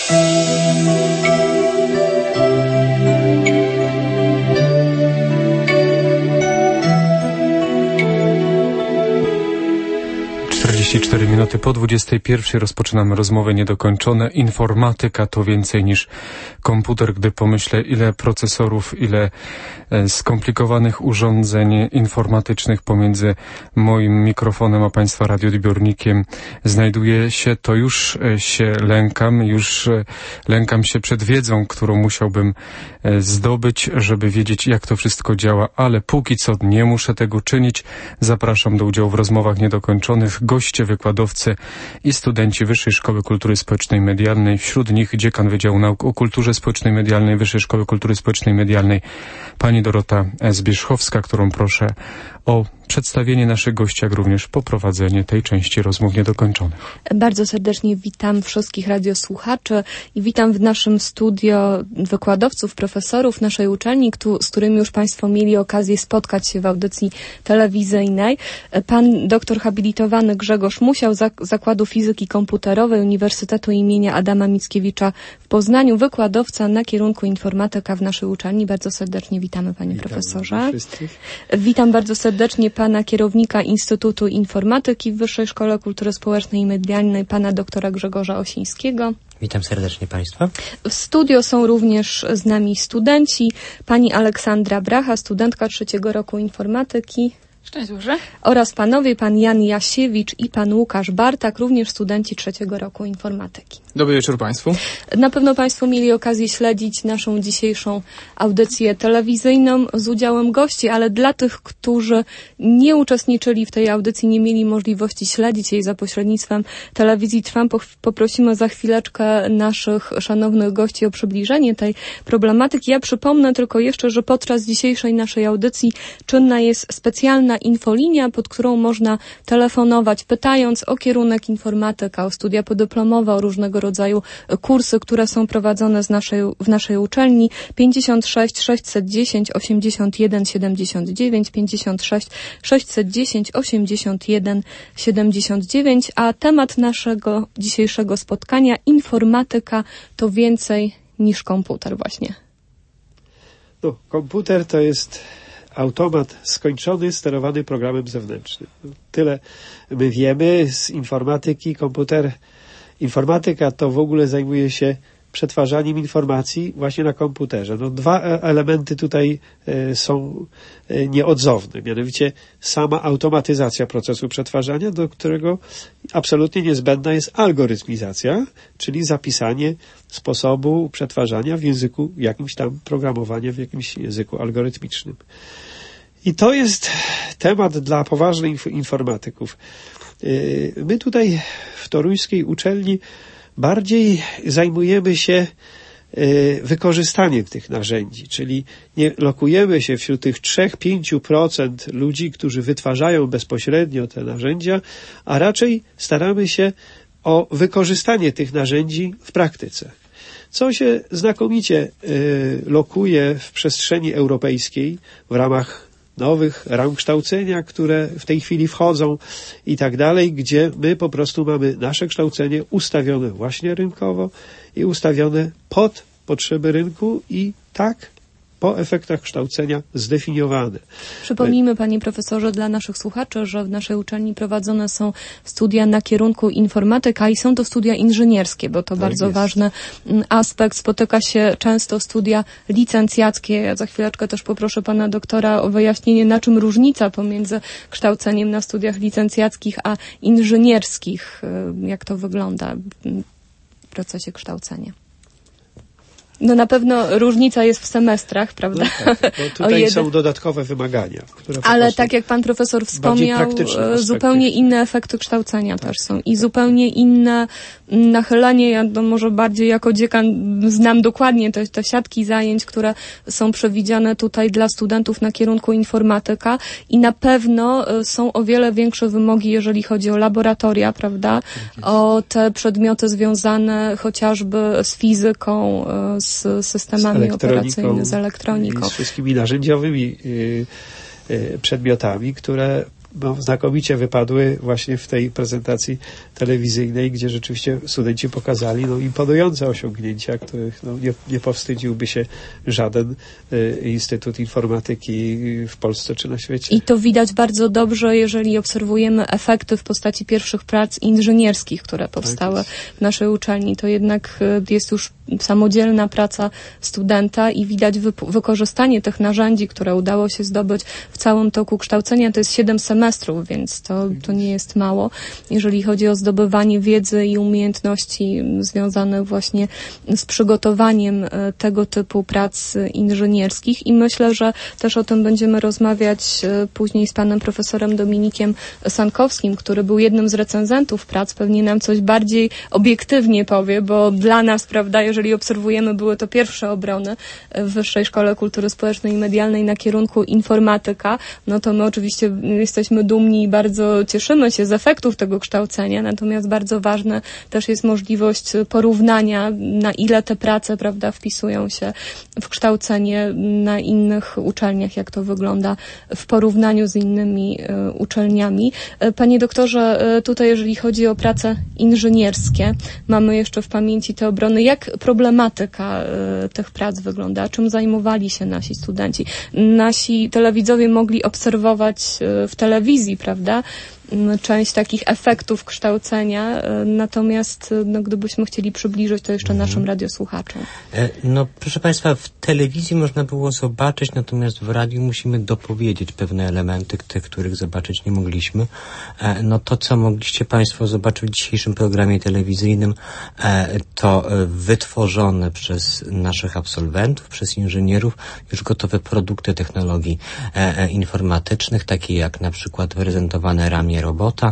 Minuty po 21 rozpoczynamy rozmowę niedokończone. Informatyka to więcej niż komputer. Gdy pomyślę, ile procesorów, ile skomplikowanych urządzeń informatycznych pomiędzy moim mikrofonem a Państwa radioodbiornikiem znajduje się, to już się lękam się przed wiedzą, którą musiałbym zdobyć, żeby wiedzieć, jak to wszystko działa, ale póki co nie muszę tego czynić. Zapraszam do udziału w rozmowach niedokończonych. Goście, wykładowcy i studenci Wyższej Szkoły Kultury Społecznej i Medialnej. Wśród nich dziekan Wydziału Nauk o Kulturze Społecznej i Medialnej Wyższej Szkoły Kultury Społecznej i Medialnej pani Dorota Zbierzchowska, którą proszę o przedstawienie naszych gości, jak również poprowadzenie tej części rozmów niedokończonych. Bardzo serdecznie witam wszystkich radiosłuchaczy i witam w naszym studio wykładowców, profesorów naszej uczelni, z którymi już Państwo mieli okazję spotkać się w audycji telewizyjnej. Pan doktor habilitowany Grzegorz Musiał z Zakładu Fizyki Komputerowej Uniwersytetu imienia Adama Mickiewicza w Poznaniu, wykładowca na kierunku informatyka w naszej uczelni. Bardzo serdecznie witamy, panie profesorze. Witam bardzo serdecznie pana kierownika Instytutu Informatyki w Wyższej Szkole Kultury Społecznej i Medialnej, pana doktora Grzegorza Osińskiego. Witam serdecznie Państwa. W studio są również z nami studenci, pani Aleksandra Bracha, studentka 3. roku informatyki. Szczęść Boże. Oraz panowie, pan Jan Jasiewicz i pan Łukasz Bartak, również studenci 3. roku informatyki. Dobry wieczór Państwu. Na pewno Państwo mieli okazję śledzić naszą dzisiejszą audycję telewizyjną z udziałem gości, ale dla tych, którzy nie uczestniczyli w tej audycji, nie mieli możliwości śledzić jej za pośrednictwem telewizji Trwam, poprosimy za chwileczkę naszych szanownych gości o przybliżenie tej problematyki. Ja przypomnę tylko jeszcze, że podczas dzisiejszej naszej audycji czynna jest specjalna infolinia, pod którą można telefonować, pytając o kierunek informatyka, o studia podyplomowe, o różnego rodzaju kursy, które są prowadzone w naszej uczelni. 56 610 81 79, 56 610 81 79, a temat naszego dzisiejszego spotkania: informatyka to więcej niż komputer właśnie. No, komputer to jest automat skończony, sterowany programem zewnętrznym. Tyle my wiemy z informatyki. Informatyka to w ogóle zajmuje się przetwarzaniem informacji właśnie na komputerze. No, dwa elementy tutaj są nieodzowne, mianowicie sama automatyzacja procesu przetwarzania, do którego absolutnie niezbędna jest algorytmizacja, czyli zapisanie sposobu przetwarzania w języku jakimś tam, programowania w jakimś języku algorytmicznym. I to jest temat dla poważnych informatyków. My tutaj w toruńskiej uczelni bardziej zajmujemy się wykorzystaniem tych narzędzi, czyli nie lokujemy się wśród tych 3-5% ludzi, którzy wytwarzają bezpośrednio te narzędzia, a raczej staramy się o wykorzystanie tych narzędzi w praktyce. Co się znakomicie lokuje w przestrzeni europejskiej w ramach nowych ram kształcenia, które w tej chwili wchodzą i tak dalej, gdzie my po prostu mamy nasze kształcenie ustawione właśnie rynkowo i ustawione pod potrzeby rynku i tak po efektach kształcenia zdefiniowane. Przypomnijmy, panie profesorze, dla naszych słuchaczy, że w naszej uczelni prowadzone są studia na kierunku informatyka i są to studia inżynierskie, bo to tak bardzo ważny aspekt. Spotyka się często studia licencjackie. Ja za chwileczkę też poproszę pana doktora o wyjaśnienie, na czym różnica pomiędzy kształceniem na studiach licencjackich a inżynierskich. Jak to wygląda w procesie kształcenia? No na pewno różnica jest w semestrach, prawda? No tak, bo tutaj są dodatkowe wymagania. Które ale tak jak pan profesor wspomniał, zupełnie inne efekty kształcenia też są i zupełnie inne nachylenie. Ja może bardziej jako dziekan znam dokładnie te siatki zajęć, które są przewidziane tutaj dla studentów na kierunku informatyka i na pewno są o wiele większe wymogi, jeżeli chodzi o laboratoria, prawda? O te przedmioty związane chociażby z fizyką, z systemami operacyjnymi, z elektroniką. Z wszystkimi narzędziowymi przedmiotami, które znakomicie wypadły właśnie w tej prezentacji telewizyjnej, gdzie rzeczywiście studenci pokazali imponujące osiągnięcia, których nie powstydziłby się żaden Instytut Informatyki w Polsce czy na świecie. I to widać bardzo dobrze, jeżeli obserwujemy efekty w postaci pierwszych prac inżynierskich, które powstały w naszej uczelni. To jednak jest już samodzielna praca studenta i widać wykorzystanie tych narzędzi, które udało się zdobyć w całym toku kształcenia. To jest 7 semestrów, więc to nie jest mało, jeżeli chodzi o zdobywanie wiedzy i umiejętności związanych właśnie z przygotowaniem tego typu prac inżynierskich. I myślę, że też o tym będziemy rozmawiać później z panem profesorem Dominikiem Sankowskim, który był jednym z recenzentów prac. Pewnie nam coś bardziej obiektywnie powie, bo dla nas, prawda, jeżeli obserwujemy, były to pierwsze obrony w Wyższej Szkole Kultury Społecznej i Medialnej na kierunku informatyka, no to my oczywiście jesteśmy dumni i bardzo cieszymy się z efektów tego kształcenia, natomiast bardzo ważne też jest możliwość porównania, na ile te prace, prawda, wpisują się w kształcenie na innych uczelniach, jak to wygląda w porównaniu z innymi uczelniami. Panie doktorze, tutaj jeżeli chodzi o prace inżynierskie, mamy jeszcze w pamięci te obrony. Jak problematyka tych prac wygląda? Czym zajmowali się nasi studenci? Nasi telewidzowie mogli obserwować w telewizji, prawda, część takich efektów kształcenia, natomiast gdybyśmy chcieli przybliżyć to jeszcze naszym radiosłuchaczom. Proszę Państwa, w telewizji można było zobaczyć, natomiast w radiu musimy dopowiedzieć pewne elementy, tych, których zobaczyć nie mogliśmy. To, co mogliście Państwo zobaczyć w dzisiejszym programie telewizyjnym, to wytworzone przez naszych absolwentów, przez inżynierów już gotowe produkty technologii informatycznych, takie jak na przykład prezentowane ramię robota,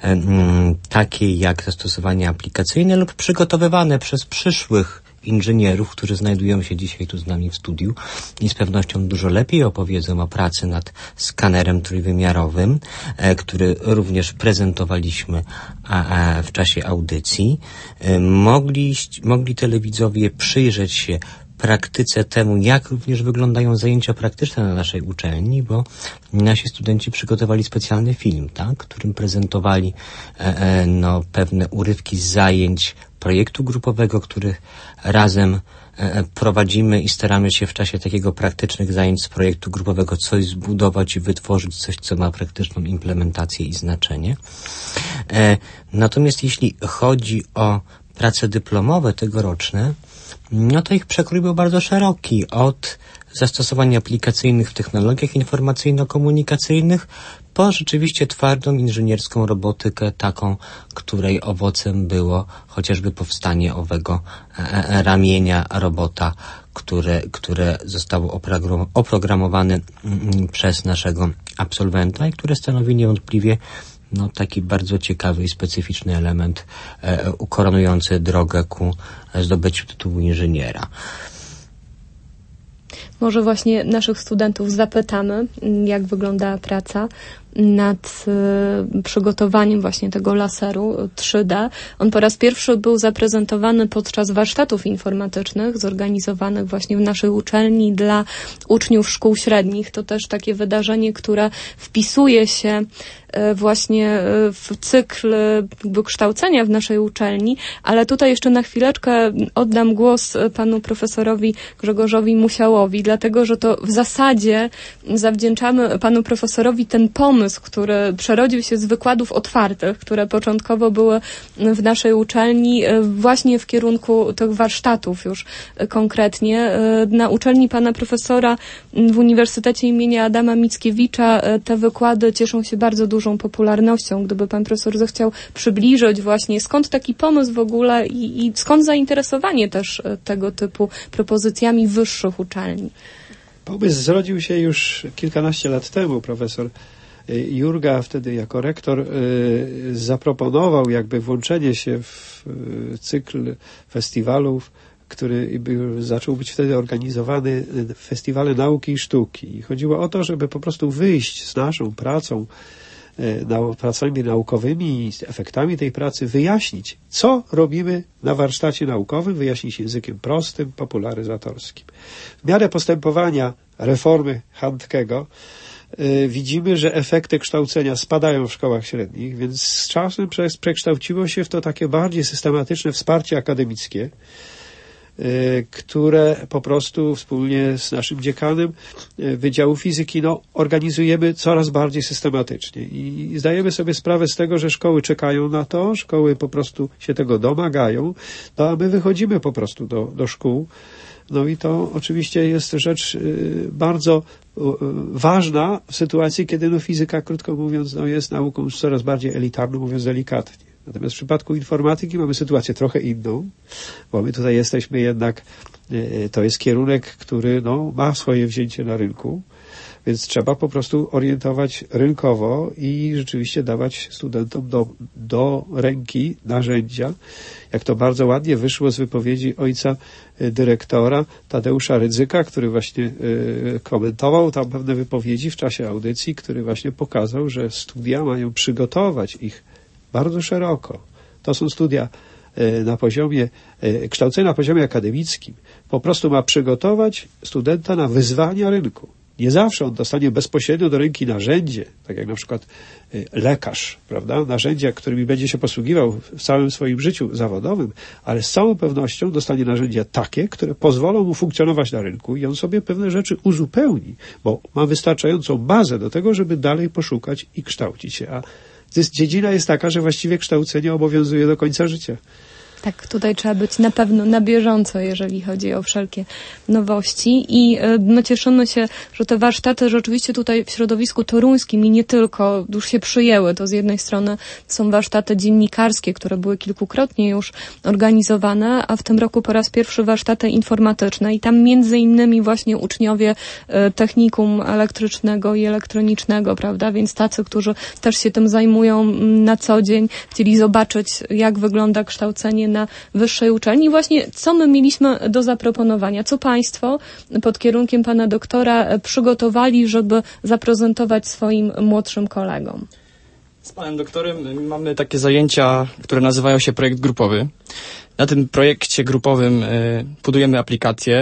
takie jak zastosowania aplikacyjne lub przygotowywane przez przyszłych inżynierów, którzy znajdują się dzisiaj tu z nami w studiu i z pewnością dużo lepiej opowiedzą o pracy nad skanerem trójwymiarowym, który również prezentowaliśmy w czasie audycji. Mogli telewidzowie przyjrzeć się praktyce temu, jak również wyglądają zajęcia praktyczne na naszej uczelni, bo nasi studenci przygotowali specjalny film, którym prezentowali pewne urywki z zajęć projektu grupowego, których razem prowadzimy i staramy się w czasie takiego praktycznych zajęć z projektu grupowego coś zbudować i wytworzyć coś, co ma praktyczną implementację i znaczenie. Natomiast jeśli chodzi o prace dyplomowe tegoroczne, to ich przekrój był bardzo szeroki, od zastosowań aplikacyjnych w technologiach informacyjno-komunikacyjnych po rzeczywiście twardą inżynierską robotykę, taką, której owocem było chociażby powstanie owego ramienia robota, które zostało oprogramowane przez naszego absolwenta i które stanowi niewątpliwie taki bardzo ciekawy i specyficzny element ukoronujący drogę ku zdobyciu tytułu inżyniera. Może właśnie naszych studentów zapytamy, jak wygląda praca nad przygotowaniem właśnie tego laseru 3D. On po raz pierwszy był zaprezentowany podczas warsztatów informatycznych zorganizowanych właśnie w naszej uczelni dla uczniów szkół średnich. To też takie wydarzenie, które wpisuje się właśnie w cykl kształcenia w naszej uczelni, ale tutaj jeszcze na chwileczkę oddam głos panu profesorowi Grzegorzowi Musiałowi, dlatego, że to w zasadzie zawdzięczamy panu profesorowi ten pomysł, który przerodził się z wykładów otwartych, które początkowo były w naszej uczelni właśnie w kierunku tych warsztatów już konkretnie. Na uczelni pana profesora w Uniwersytecie imienia Adama Mickiewicza te wykłady cieszą się bardzo dużą popularnością. Gdyby pan profesor zechciał przybliżyć właśnie, skąd taki pomysł w ogóle i skąd zainteresowanie też tego typu propozycjami wyższych uczelni. Pomysł zrodził się już kilkanaście lat temu. Profesor Jurga wtedy jako rektor zaproponował jakby włączenie się w cykl festiwalów, który zaczął być wtedy organizowany, Festiwale Nauki i Sztuki. Chodziło o to, żeby po prostu wyjść z naszą pracami naukowymi i z efektami tej pracy, wyjaśnić, co robimy na warsztacie naukowym, wyjaśnić językiem prostym, popularyzatorskim. W miarę postępowania reformy Handkego widzimy, że efekty kształcenia spadają w szkołach średnich, więc z czasem przekształciło się w to takie bardziej systematyczne wsparcie akademickie, które po prostu wspólnie z naszym dziekanem Wydziału Fizyki organizujemy coraz bardziej systematycznie i zdajemy sobie sprawę z tego, że szkoły czekają na to, szkoły po prostu się tego domagają, a my wychodzimy po prostu do szkół. I to oczywiście jest rzecz bardzo ważna w sytuacji, kiedy fizyka, krótko mówiąc, jest nauką coraz bardziej elitarną, mówiąc delikatnie. Natomiast w przypadku informatyki mamy sytuację trochę inną, bo my tutaj jesteśmy jednak, to jest kierunek, który ma swoje wzięcie na rynku, więc trzeba po prostu orientować rynkowo i rzeczywiście dawać studentom do ręki narzędzia. Jak to bardzo ładnie wyszło z wypowiedzi ojca dyrektora Tadeusza Rydzyka, który właśnie komentował tam pewne wypowiedzi w czasie audycji, który właśnie pokazał, że studia mają przygotować ich bardzo szeroko. To są studia na poziomie, kształcenie na poziomie akademickim. Po prostu ma przygotować studenta na wyzwania rynku. Nie zawsze on dostanie bezpośrednio do ręki narzędzie, tak jak na przykład lekarz, prawda? Narzędzia, którymi będzie się posługiwał w całym swoim życiu zawodowym, ale z całą pewnością dostanie narzędzia takie, które pozwolą mu funkcjonować na rynku i on sobie pewne rzeczy uzupełni, bo ma wystarczającą bazę do tego, żeby dalej poszukać i kształcić się. A dziedzina jest taka, że właściwie kształcenie obowiązuje do końca życia. Tak, tutaj trzeba być na pewno na bieżąco, jeżeli chodzi o wszelkie nowości i my cieszymy się, że te warsztaty rzeczywiście tutaj w środowisku toruńskim i nie tylko już się przyjęły. To z jednej strony są warsztaty dziennikarskie, które były kilkukrotnie już organizowane, a w tym roku po raz pierwszy warsztaty informatyczne i tam między innymi właśnie uczniowie technikum elektrycznego i elektronicznego, prawda, więc tacy, którzy też się tym zajmują na co dzień, chcieli zobaczyć, jak wygląda kształcenie na wyższej uczelni. Właśnie co my mieliśmy do zaproponowania? Co Państwo pod kierunkiem Pana doktora przygotowali, żeby zaprezentować swoim młodszym kolegom? Z Panem doktorem mamy takie zajęcia, które nazywają się projekt grupowy. Na tym projekcie grupowym budujemy aplikacje,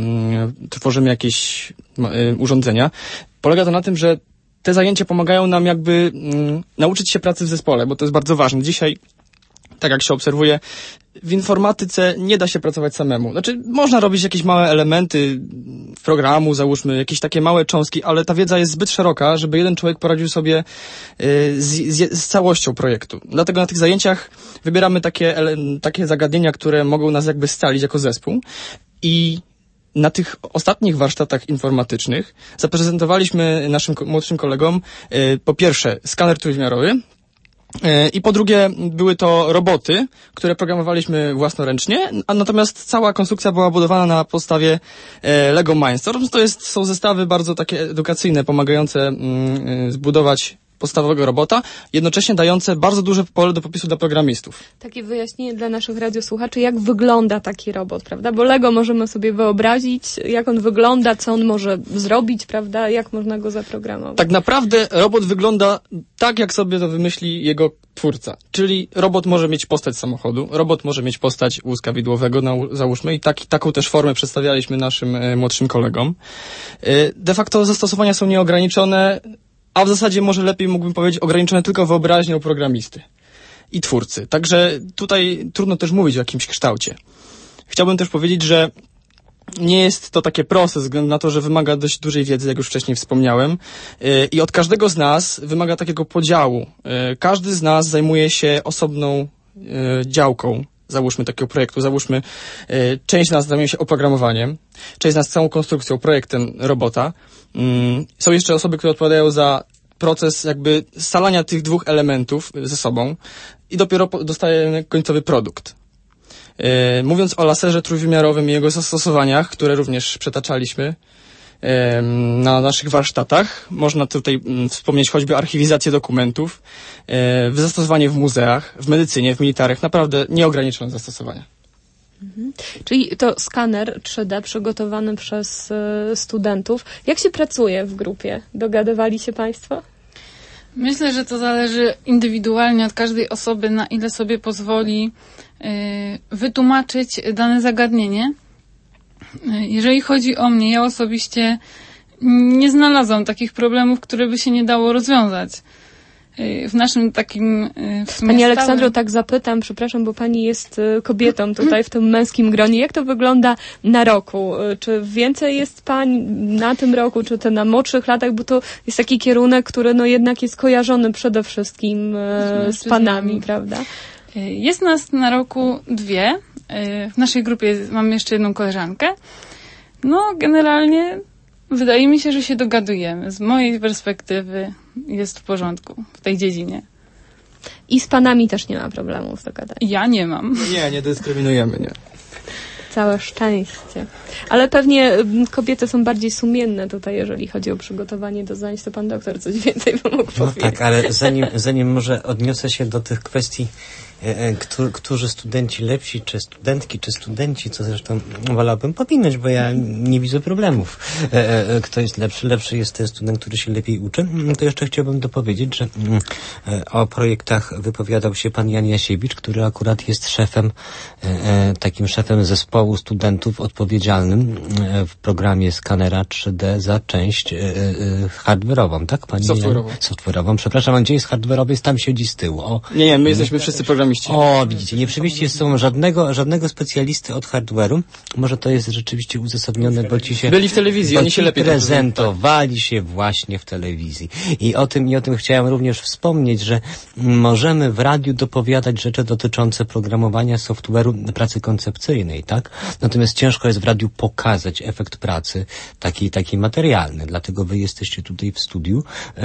tworzymy jakieś urządzenia. Polega to na tym, że te zajęcia pomagają nam jakby nauczyć się pracy w zespole, bo to jest bardzo ważne. Dzisiaj, tak jak się obserwuje, w informatyce nie da się pracować samemu. Znaczy, można robić jakieś małe elementy programu, załóżmy, jakieś takie małe cząstki, ale ta wiedza jest zbyt szeroka, żeby jeden człowiek poradził sobie z całością projektu. Dlatego na tych zajęciach wybieramy takie zagadnienia, które mogą nas jakby scalić jako zespół. I na tych ostatnich warsztatach informatycznych zaprezentowaliśmy naszym młodszym kolegom po pierwsze skaner trójwymiarowy, i po drugie były to roboty, które programowaliśmy własnoręcznie, a natomiast cała konstrukcja była budowana na podstawie Lego Mindstorm. Są zestawy bardzo takie edukacyjne, pomagające zbudować podstawowego robota, jednocześnie dające bardzo duże pole do popisu dla programistów. Takie wyjaśnienie dla naszych radiosłuchaczy, jak wygląda taki robot, prawda? Bo Lego możemy sobie wyobrazić, jak on wygląda, co on może zrobić, prawda? Jak można go zaprogramować. Tak naprawdę robot wygląda tak, jak sobie to wymyśli jego twórca. Czyli robot może mieć postać samochodu, robot może mieć postać wózka widłowego, załóżmy, i taką też formę przedstawialiśmy naszym młodszym kolegom. De facto zastosowania są nieograniczone, a w zasadzie może lepiej mógłbym powiedzieć ograniczone tylko wyobraźnią programisty i twórcy. Także tutaj trudno też mówić o jakimś kształcie. Chciałbym też powiedzieć, że nie jest to takie proste, ze względu na to, że wymaga dość dużej wiedzy, jak już wcześniej wspomniałem. I od każdego z nas wymaga takiego podziału. Każdy z nas zajmuje się osobną działką, załóżmy, takiego projektu. Załóżmy, część z nas zajmuje się oprogramowaniem, część z nas całą konstrukcją, projektem robota. Są jeszcze osoby, które odpowiadają za proces jakby scalania tych dwóch elementów ze sobą i dopiero dostajemy końcowy produkt. Mówiąc o laserze trójwymiarowym i jego zastosowaniach, które również przetaczaliśmy na naszych warsztatach, można tutaj wspomnieć choćby archiwizację dokumentów, zastosowanie w muzeach, w medycynie, w militarych, naprawdę nieograniczone zastosowania. Czyli to skaner 3D przygotowany przez studentów. Jak się pracuje w grupie? Dogadywali się Państwo? Myślę, że to zależy indywidualnie od każdej osoby, na ile sobie pozwoli wytłumaczyć dane zagadnienie. Jeżeli chodzi o mnie, ja osobiście nie znalazłam takich problemów, które by się nie dało rozwiązać. W naszym takim... Pani Aleksandro, tak zapytam, przepraszam, bo pani jest kobietą tutaj w tym męskim gronie. Jak to wygląda na roku? Czy więcej jest pań na tym roku, czy to na młodszych latach? Bo to jest taki kierunek, który no jednak jest kojarzony przede wszystkim z panami, prawda? Jest nas na roku 2. W naszej grupie mam jeszcze jedną koleżankę. No, generalnie wydaje mi się, że się dogadujemy. Z mojej perspektywy jest w porządku w tej dziedzinie. I z panami też nie ma problemu z dogadaniem. Ja nie mam. Nie dyskryminujemy, nie. Całe szczęście. Ale pewnie kobiety są bardziej sumienne tutaj, jeżeli chodzi o przygotowanie do zajęć, to pan doktor coś więcej by mógł powiedzieć. No tak, ale zanim może odniosę się do tych kwestii, którzy studenci lepsi, czy studentki, czy studenci, co zresztą wolałbym pominąć, bo ja nie widzę problemów. Kto jest lepszy? Lepszy jest ten student, który się lepiej uczy. To jeszcze chciałbym dopowiedzieć, że o projektach wypowiadał się pan Jan Jasiewicz, który akurat jest takim szefem zespołu studentów odpowiedzialnym w programie Skanera 3D za część hardware'ową, tak? Pani Software'ową. Przepraszam, a gdzie jest hardware'owy? Jest tam siedzi z tyłu. O. Nie, my jesteśmy wszyscy programiści. O, widzicie, nie przywieźcie z sobą żadnego specjalisty od hardware'u. Może to jest rzeczywiście uzasadnione, bo ci się... Byli w telewizji, oni się lepiej prezentowali się właśnie w telewizji. I o tym chciałem również wspomnieć, że możemy w radiu dopowiadać rzeczy dotyczące programowania software'u pracy koncepcyjnej, tak? Natomiast ciężko jest w radiu pokazać efekt pracy taki materialny. Dlatego wy jesteście tutaj w studiu.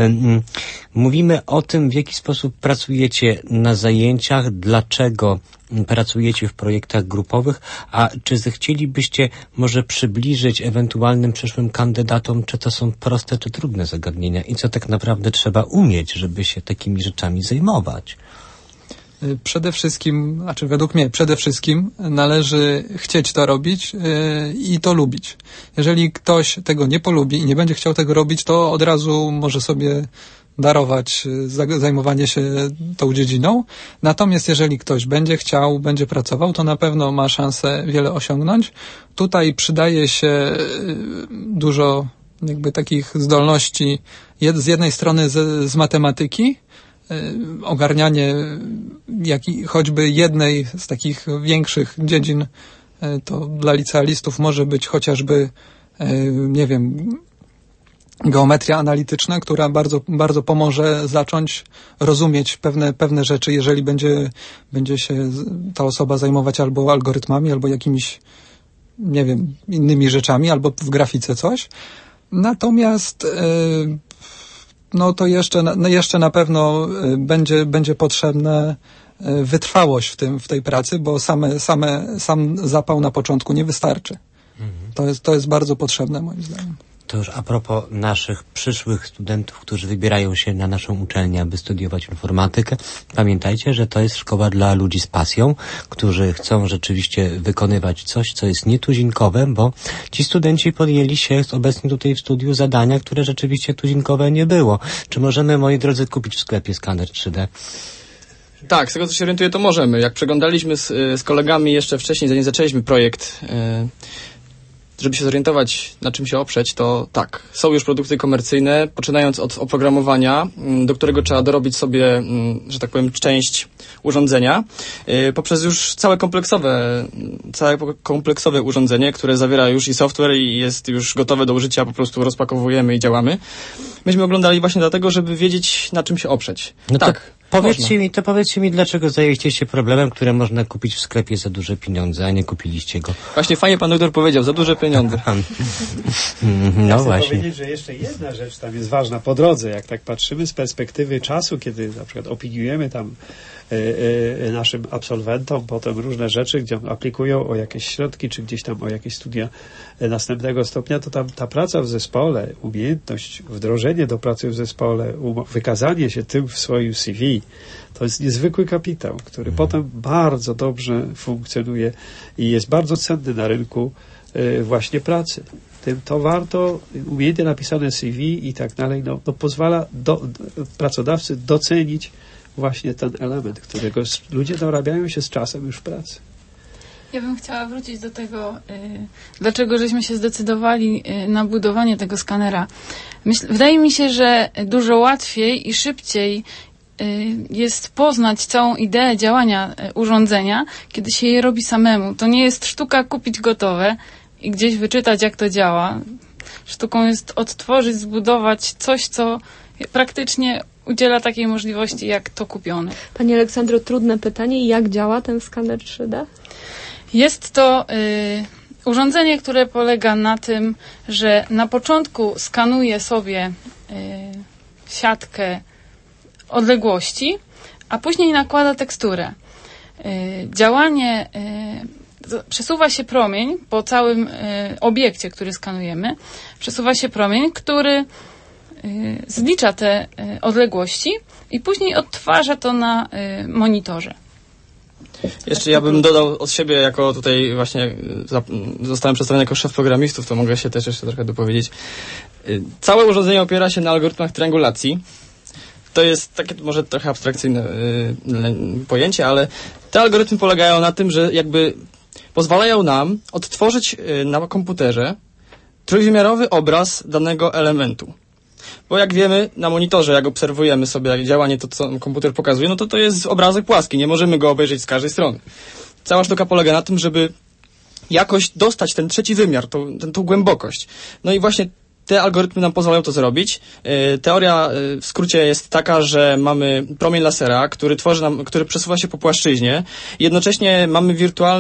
Mówimy o tym, w jaki sposób pracujecie na zajęciach, dlaczego pracujecie w projektach grupowych, a czy zechcielibyście może przybliżyć ewentualnym przyszłym kandydatom, czy to są proste, czy trudne zagadnienia i co tak naprawdę trzeba umieć, żeby się takimi rzeczami zajmować? Przede wszystkim, według mnie przede wszystkim należy chcieć to robić i to lubić. Jeżeli ktoś tego nie polubi i nie będzie chciał tego robić, to od razu może sobie darować zajmowanie się tą dziedziną. Natomiast jeżeli ktoś będzie chciał, będzie pracował, to na pewno ma szansę wiele osiągnąć. Tutaj przydaje się dużo jakby takich zdolności z jednej strony z matematyki, ogarnianie choćby jednej z takich większych dziedzin, to dla licealistów może być chociażby, nie wiem, geometria analityczna, która bardzo, bardzo pomoże zacząć rozumieć pewne rzeczy, jeżeli będzie się ta osoba zajmować albo algorytmami, albo jakimiś, nie wiem, innymi rzeczami, albo w grafice coś. Natomiast no to jeszcze na pewno będzie potrzebna wytrwałość w tej pracy, bo sam zapał na początku nie wystarczy. To jest bardzo potrzebne moim zdaniem. To już a propos naszych przyszłych studentów, którzy wybierają się na naszą uczelnię, aby studiować informatykę. Pamiętajcie, że to jest szkoła dla ludzi z pasją, którzy chcą rzeczywiście wykonywać coś, co jest nietuzinkowe, bo ci studenci podjęli się obecnie tutaj w studiu zadania, które rzeczywiście tuzinkowe nie było. Czy możemy, moi drodzy, kupić w sklepie skaner 3D? Tak, z tego co się orientuję, to możemy. Jak przeglądaliśmy z kolegami jeszcze wcześniej, zanim zaczęliśmy projekt, żeby się zorientować, na czym się oprzeć, to tak, są już produkty komercyjne, poczynając od oprogramowania, do którego trzeba dorobić sobie, że tak powiem, część urządzenia, poprzez już całe kompleksowe urządzenie, które zawiera już i software i jest już gotowe do użycia, po prostu rozpakowujemy i działamy. Myśmy oglądali właśnie dlatego, żeby wiedzieć, na czym się oprzeć. No tak. Powiedzcie mi, dlaczego zajęliście się problemem, który można kupić w sklepie za duże pieniądze, a nie kupiliście go. Właśnie fajnie pan doktor powiedział, za duże pieniądze. No ja właśnie. Chcę powiedzieć, że jeszcze jedna rzecz tam jest ważna po drodze, jak tak patrzymy z perspektywy czasu, kiedy na przykład opiniujemy tam naszym absolwentom potem różne rzeczy, gdzie aplikują o jakieś środki, czy gdzieś tam o jakieś studia następnego stopnia, to tam ta praca w zespole, umiejętność, wdrożenie do pracy w zespole, wykazanie się tym w swoim CV, to jest niezwykły kapitał, który potem bardzo dobrze funkcjonuje i jest bardzo cenny na rynku właśnie pracy. Tym to warto, umiejętnie napisane CV i tak dalej, no pozwala pracodawcy docenić właśnie ten element, którego ludzie dorabiają się z czasem już w pracy. Ja bym chciała wrócić do tego, dlaczego żeśmy się zdecydowali na budowanie tego skanera. Wydaje mi się, że dużo łatwiej i szybciej jest poznać całą ideę działania urządzenia, kiedy się je robi samemu. To nie jest sztuka kupić gotowe i gdzieś wyczytać, jak to działa. Sztuką jest odtworzyć, zbudować coś, co praktycznie udziela takiej możliwości, jak to kupione. Pani Aleksandro, trudne pytanie. Jak działa ten skaner 3D? Jest to urządzenie, które polega na tym, że na początku skanuje sobie siatkę odległości, a później nakłada teksturę. Działanie, przesuwa się promień po całym obiekcie, który skanujemy. Przesuwa się promień, który zlicza te odległości i później odtwarza to na monitorze. Jeszcze ja bym dodał od siebie, jako tutaj właśnie zostałem przedstawiony jako szef programistów, to mogę się też jeszcze trochę dopowiedzieć. Całe urządzenie opiera się na algorytmach triangulacji. To jest takie może trochę abstrakcyjne pojęcie, ale te algorytmy polegają na tym, że jakby pozwalają nam odtworzyć na komputerze trójwymiarowy obraz danego elementu. Bo jak wiemy, na monitorze, jak obserwujemy sobie jak działanie, to co komputer pokazuje, no to jest obrazek płaski, nie możemy go obejrzeć z każdej strony. Cała sztuka polega na tym, żeby jakoś dostać ten trzeci wymiar, tą głębokość. No i właśnie te algorytmy nam pozwalają to zrobić. Teoria w skrócie jest taka, że mamy promień lasera, który przesuwa się po płaszczyźnie. Jednocześnie mamy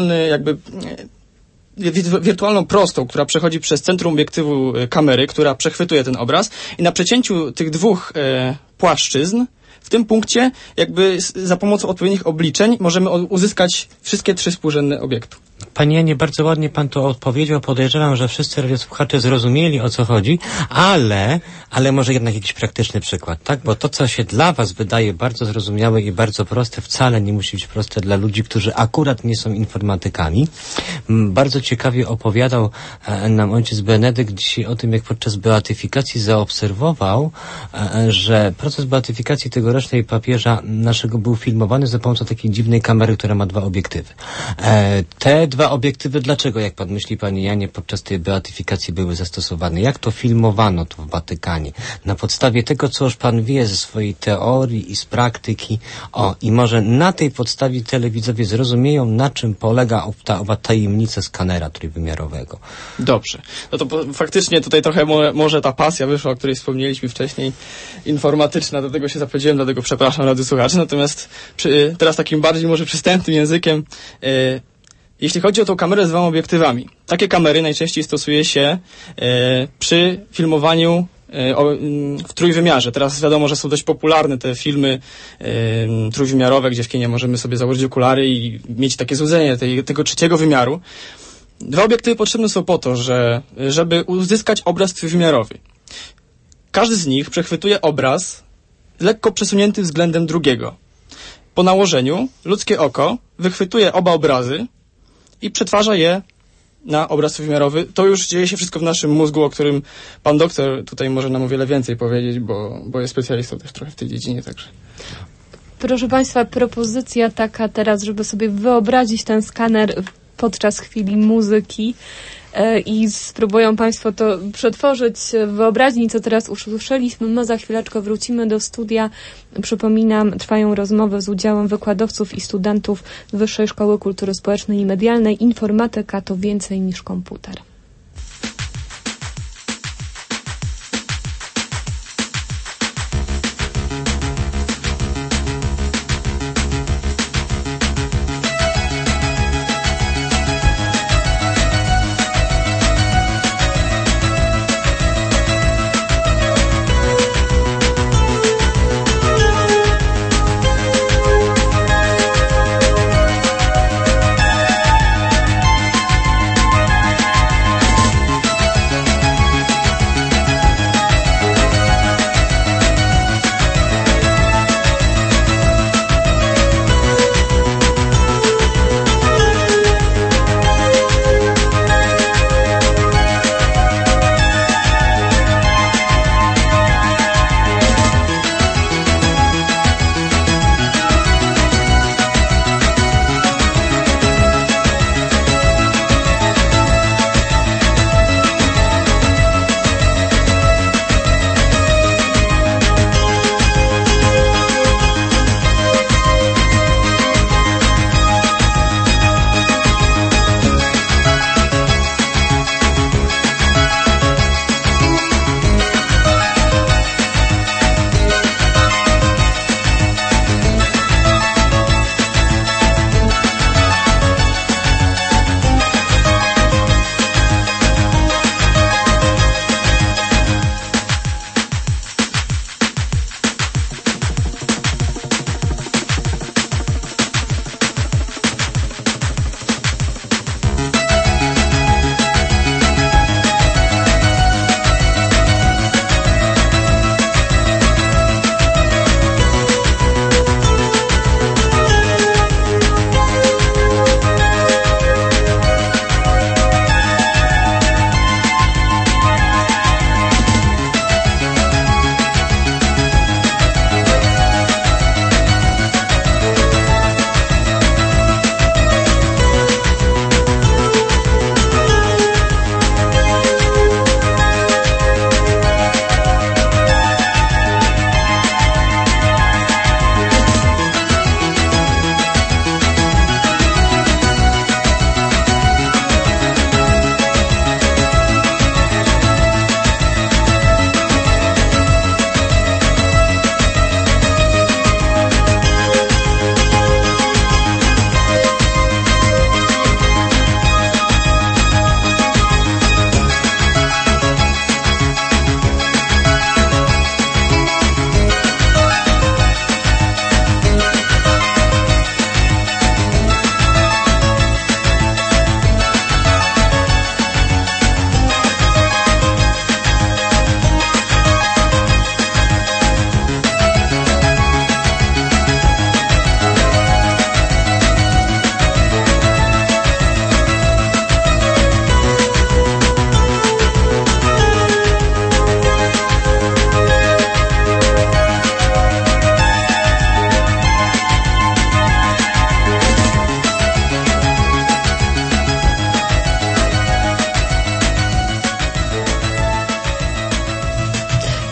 wirtualną prostą, która przechodzi przez centrum obiektywu kamery, która przechwytuje ten obraz i na przecięciu tych dwóch płaszczyzn w tym punkcie jakby za pomocą odpowiednich obliczeń możemy uzyskać wszystkie trzy współrzędne obiekty. Panie Janie, bardzo ładnie pan to odpowiedział. Podejrzewam, że wszyscy radiosłuchacze zrozumieli, o co chodzi, ale może jednak jakiś praktyczny przykład, tak? Bo to, co się dla was wydaje bardzo zrozumiałe i bardzo proste, wcale nie musi być proste dla ludzi, którzy akurat nie są informatykami. Bardzo ciekawie opowiadał nam ojciec Benedykt dzisiaj o tym, jak podczas beatyfikacji zaobserwował, że proces beatyfikacji tegorocznej papieża naszego był filmowany za pomocą takiej dziwnej kamery, która ma dwa obiektywy. Te dwa obiektywy, dlaczego, jak pan myśli, panie Janie, podczas tej beatyfikacji były zastosowane? Jak to filmowano tu w Watykanie? Na podstawie tego, co już pan wie ze swojej teorii i z praktyki. I może na tej podstawie telewidzowie zrozumieją, na czym polega owa tajemnica skanera trójwymiarowego. Dobrze. No to faktycznie tutaj trochę może ta pasja wyszła, o której wspomnieliśmy wcześniej, informatyczna, do tego się zapowiedziałem, dlatego przepraszam radiosłuchaczy. Natomiast teraz takim bardziej może przystępnym językiem, jeśli chodzi o tą kamerę z dwoma obiektywami, takie kamery najczęściej stosuje się przy filmowaniu w trójwymiarze. Teraz wiadomo, że są dość popularne te filmy trójwymiarowe, gdzie w kinie możemy sobie założyć okulary i mieć takie złudzenie tego trzeciego wymiaru. Dwa obiektywy potrzebne są po to, żeby uzyskać obraz trójwymiarowy. Każdy z nich przechwytuje obraz lekko przesunięty względem drugiego. Po nałożeniu ludzkie oko wychwytuje oba obrazy i przetwarza je na obraz trójwymiarowy. To już dzieje się wszystko w naszym mózgu, o którym pan doktor tutaj może nam o wiele więcej powiedzieć, bo jest specjalistą też trochę w tej dziedzinie, także. Proszę państwa, propozycja taka teraz, żeby sobie wyobrazić ten skaner podczas chwili muzyki i spróbują państwo to przetworzyć w wyobraźni, co teraz usłyszeliśmy. My za chwileczkę wrócimy do studia. Przypominam, trwają rozmowy z udziałem wykładowców i studentów Wyższej Szkoły Kultury Społecznej i Medialnej. Informatyka to więcej niż komputer.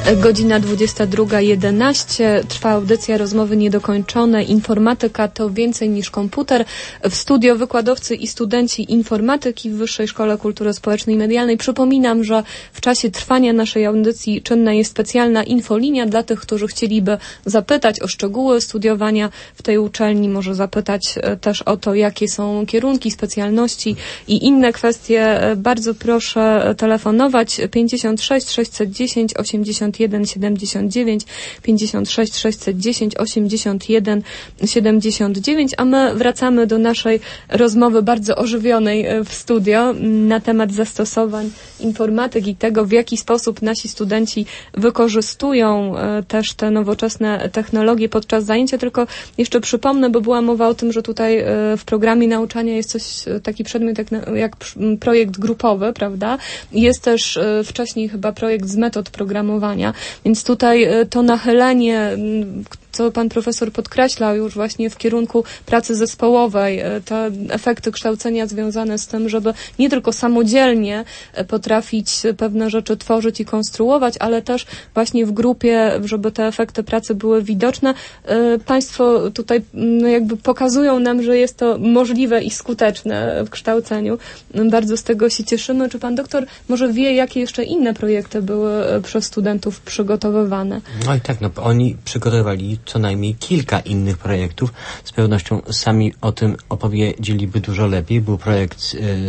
Godzina 22:11. Trwa audycja Rozmowy Niedokończone. Informatyka to więcej niż komputer. W studio wykładowcy i studenci informatyki w Wyższej Szkole Kultury Społecznej i Medialnej. Przypominam, że w czasie trwania naszej audycji czynna jest specjalna infolinia dla tych, którzy chcieliby zapytać o szczegóły studiowania w tej uczelni. Może zapytać też o to, jakie są kierunki, specjalności i inne kwestie. Bardzo proszę telefonować 56 610 81 79 56 610 81 79, a my wracamy do naszej rozmowy bardzo ożywionej w studio na temat zastosowań informatyki i tego, w jaki sposób nasi studenci wykorzystują też te nowoczesne technologie podczas zajęcia. Tylko jeszcze przypomnę, bo była mowa o tym, że tutaj w programie nauczania jest taki przedmiot jak projekt grupowy, prawda? Jest też wcześniej chyba projekt z metod programowania, więc tutaj to nachylenie, co pan profesor podkreślał już właśnie w kierunku pracy zespołowej, te efekty kształcenia związane z tym, żeby nie tylko samodzielnie potrafić pewne rzeczy tworzyć i konstruować, ale też właśnie w grupie, żeby te efekty pracy były widoczne. Państwo tutaj jakby pokazują nam, że jest to możliwe i skuteczne w kształceniu. Bardzo z tego się cieszymy. Czy pan doktor może wie, jakie jeszcze inne projekty były przez studentów przygotowywane? No i tak, oni przygotowywali co najmniej kilka innych projektów. Z pewnością sami o tym opowiedzieliby dużo lepiej. Był projekt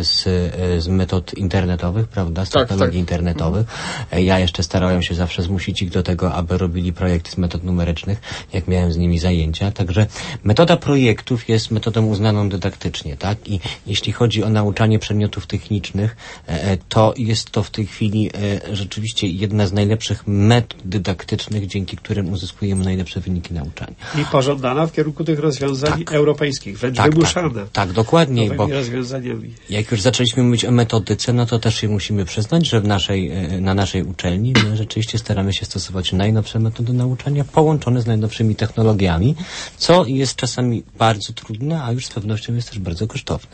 z metod internetowych, prawda? Z technologii internetowych. Ja jeszcze starałem się zawsze zmusić ich do tego, aby robili projekty z metod numerycznych, jak miałem z nimi zajęcia. Także metoda projektów jest metodą uznaną dydaktycznie, tak? I jeśli chodzi o nauczanie przedmiotów technicznych, to jest to w tej chwili rzeczywiście jedna z najlepszych metod dydaktycznych, dzięki którym uzyskujemy najlepsze wyniki nauczania. I pożądana w kierunku tych rozwiązań europejskich, wręcz wymuszana. Tak, dokładnie, bo rozwiązaniami. Jak już zaczęliśmy mówić o metodyce, no to też się musimy przyznać, że na naszej uczelni my rzeczywiście staramy się stosować najnowsze metody nauczania połączone z najnowszymi technologiami, co jest czasami bardzo trudne, a już z pewnością jest też bardzo kosztowne.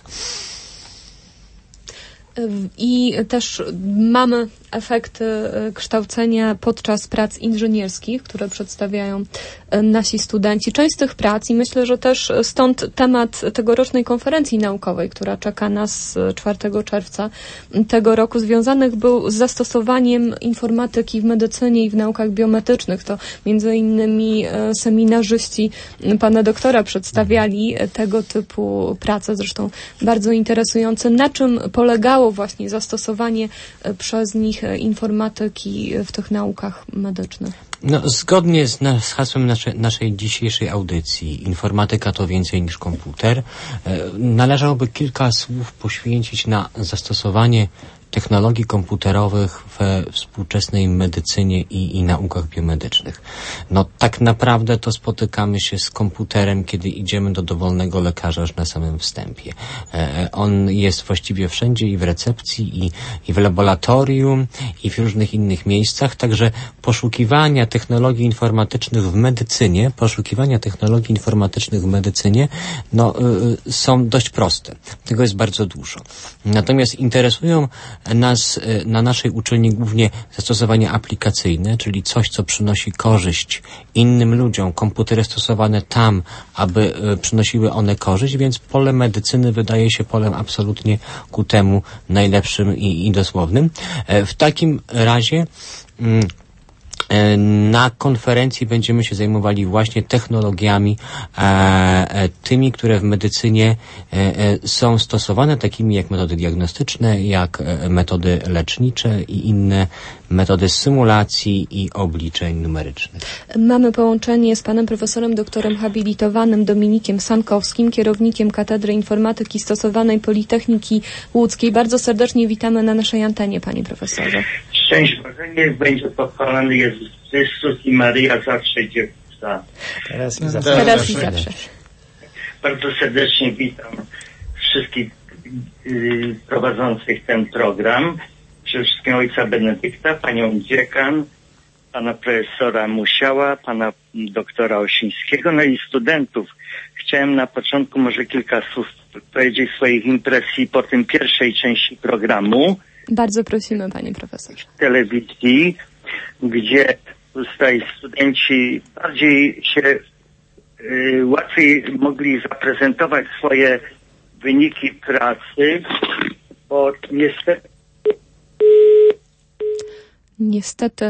I też mamy efekty kształcenia podczas prac inżynierskich, które przedstawiają nasi studenci. Część z tych prac, i myślę, że też stąd temat tegorocznej konferencji naukowej, która czeka nas 4 czerwca tego roku, związanych był z zastosowaniem informatyki w medycynie i w naukach biometrycznych. To między innymi seminarzyści pana doktora przedstawiali tego typu prace, zresztą bardzo interesujące. Na czym polegało właśnie zastosowanie przez nich informatyki w tych naukach medycznych? No, zgodnie z hasłem naszej dzisiejszej audycji, informatyka to więcej niż komputer, należałoby kilka słów poświęcić na zastosowanie technologii komputerowych we współczesnej medycynie i naukach biomedycznych. No tak naprawdę to spotykamy się z komputerem, kiedy idziemy do dowolnego lekarza już na samym wstępie. On jest właściwie wszędzie, i w recepcji, i w laboratorium, i w różnych innych miejscach, także poszukiwania technologii informatycznych w medycynie, no, są dość proste. Tego jest bardzo dużo. Natomiast interesują nas na naszej uczelni głównie zastosowania aplikacyjne, czyli coś, co przynosi korzyść innym ludziom. Komputery stosowane tam, aby przynosiły one korzyść, więc pole medycyny wydaje się polem absolutnie ku temu najlepszym i dosłownym. W takim razie na konferencji będziemy się zajmowali właśnie technologiami, tymi, które w medycynie są stosowane, takimi jak metody diagnostyczne, jak metody lecznicze i inne metody symulacji i obliczeń numerycznych. Mamy połączenie z panem profesorem doktorem habilitowanym Dominikiem Sankowskim, kierownikiem Katedry Informatyki Stosowanej Politechniki Łódzkiej. Bardzo serdecznie witamy na naszej antenie, panie profesorze. Szczęść Boże, niech będzie pochwalony Jezus Chrystus i Maryja zawsze dziewca. Teraz i zawsze. Bardzo serdecznie witam wszystkich prowadzących ten program. Przede wszystkim ojca Benedykta, panią dziekan, pana profesora Musiała, pana doktora Osińskiego, no i studentów. Chciałem na początku może kilka słów powiedzieć swoich impresji po tym pierwszej części programu. Bardzo prosimy, panie profesorze. Telewizji, gdzie tutaj studenci bardziej się łatwiej mogli zaprezentować swoje wyniki pracy, bo niestety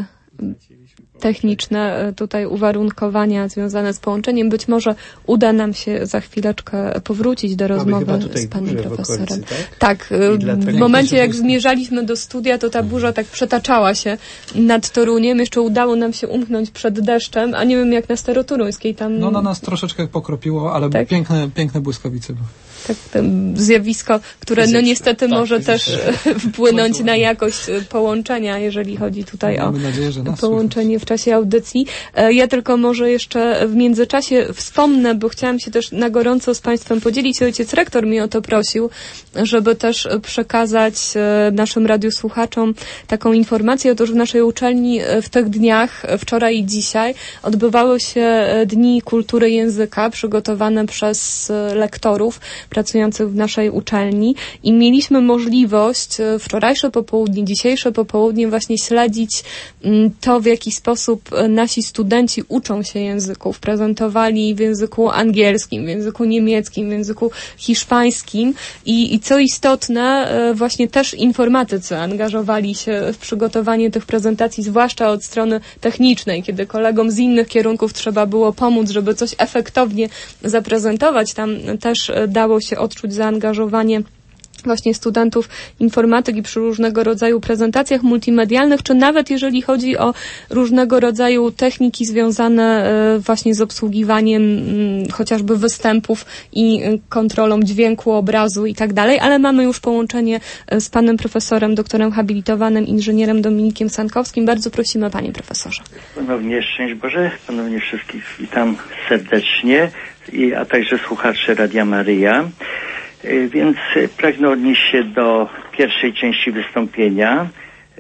techniczne tutaj uwarunkowania związane z połączeniem. Być może uda nam się za chwileczkę powrócić do rozmowy z panem profesorem. Tak, w momencie jak zmierzaliśmy do studia, to ta burza tak przetaczała się nad Toruniem. Jeszcze udało nam się umknąć przed deszczem, a nie wiem jak na Starotoruńskiej tam... No na nas troszeczkę pokropiło, ale tak? piękne błyskawice były. Tak, zjawisko, które no niestety może też wpłynąć na jakość połączenia, jeżeli chodzi tutaj o połączenie w czasie audycji. Ja tylko może jeszcze w międzyczasie wspomnę, bo chciałam się też na gorąco z Państwem podzielić. Ojciec rektor mnie o to prosił, żeby też przekazać naszym radiosłuchaczom taką informację. Otóż w naszej uczelni w tych dniach, wczoraj i dzisiaj, odbywały się Dni Kultury Języka przygotowane przez lektorów pracujących w naszej uczelni i mieliśmy możliwość wczorajsze popołudnie, dzisiejsze popołudnie właśnie śledzić to, w jaki sposób nasi studenci uczą się języków. Prezentowali w języku angielskim, w języku niemieckim, w języku hiszpańskim i co istotne, właśnie też informatycy angażowali się w przygotowanie tych prezentacji, zwłaszcza od strony technicznej, kiedy kolegom z innych kierunków trzeba było pomóc, żeby coś efektownie zaprezentować. Tam też dało się odczuć zaangażowanie właśnie studentów informatyki przy różnego rodzaju prezentacjach multimedialnych, czy nawet jeżeli chodzi o różnego rodzaju techniki związane właśnie z obsługiwaniem chociażby występów i kontrolą dźwięku, obrazu i tak dalej, ale mamy już połączenie z panem profesorem, doktorem habilitowanym, inżynierem Dominikiem Sankowskim. Bardzo prosimy, panie profesorze. Ponownie szczęść Boże, ponownie wszystkich witam serdecznie, a także słuchaczy Radia Maryja. Więc pragnę odnieść się do pierwszej części wystąpienia,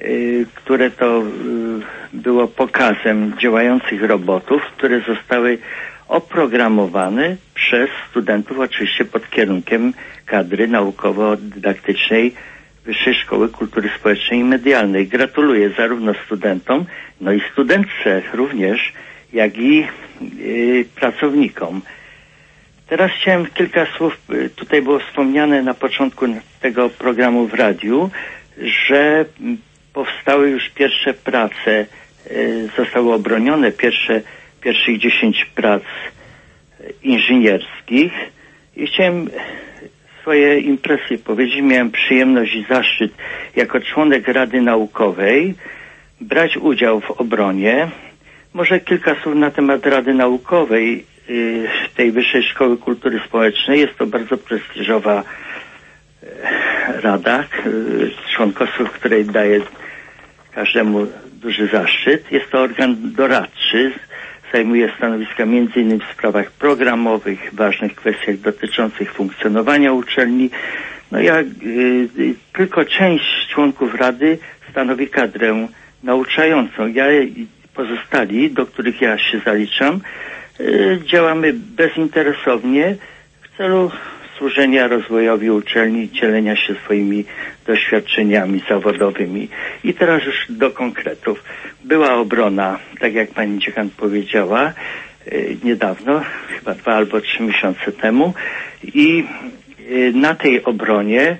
które to było pokazem działających robotów, które zostały oprogramowane przez studentów, oczywiście pod kierunkiem kadry naukowo-dydaktycznej Wyższej Szkoły Kultury Społecznej i Medialnej. Gratuluję zarówno studentom, no i studentce również, jak i pracownikom. Teraz chciałem kilka słów, tutaj było wspomniane na początku tego programu w radiu, że powstały już pierwsze prace, zostały obronione pierwszych 10 prac inżynierskich i chciałem swoje impresje powiedzieć. Miałem przyjemność i zaszczyt jako członek Rady Naukowej brać udział w obronie. Może kilka słów na temat Rady Naukowej tej Wyższej Szkoły Kultury Społecznej. Jest to bardzo prestiżowa rada, członkostwo w której daje każdemu duży zaszczyt. Jest to organ doradczy, zajmuje stanowiska m.in. w sprawach programowych, ważnych kwestiach dotyczących funkcjonowania uczelni. No ja tylko część członków Rady stanowi kadrę nauczającą. Ja i pozostali, do których ja się zaliczam, działamy bezinteresownie w celu służenia rozwojowi uczelni, dzielenia się swoimi doświadczeniami zawodowymi. I teraz już do konkretów. Była obrona, tak jak pani dziekan powiedziała, niedawno, chyba 2 albo 3 miesiące temu, i na tej obronie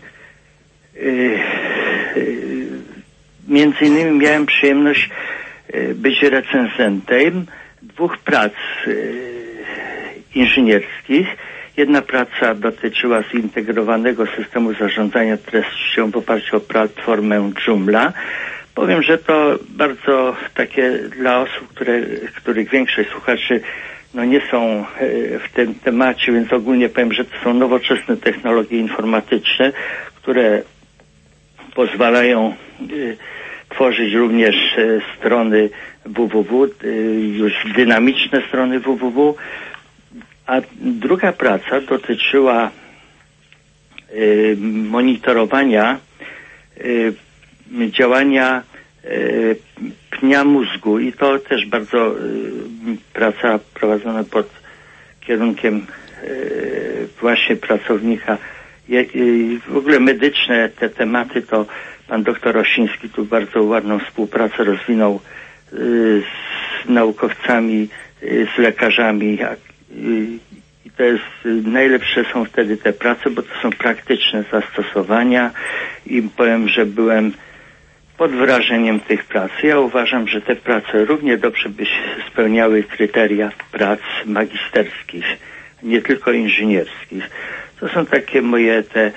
między innymi miałem przyjemność być recenzentem 2 prac inżynierskich. Jedna praca dotyczyła zintegrowanego systemu zarządzania treścią w oparciu o platformę Joomla. Powiem, że to bardzo takie dla osób, których większość słuchaczy nie są w tym temacie, więc ogólnie powiem, że to są nowoczesne technologie informatyczne, które pozwalają tworzyć również strony www, już dynamiczne strony www. A druga praca dotyczyła monitorowania działania pnia mózgu i to też bardzo praca prowadzona pod kierunkiem właśnie pracownika. W ogóle medyczne te tematy to pan doktor Osiński tu bardzo ładną współpracę rozwinął z z naukowcami, z lekarzami. I to jest, najlepsze są wtedy te prace, bo to są praktyczne zastosowania i powiem, że byłem pod wrażeniem tych prac. Ja uważam, że te prace równie dobrze by spełniały kryteria prac magisterskich, nie tylko inżynierskich. To są takie moje te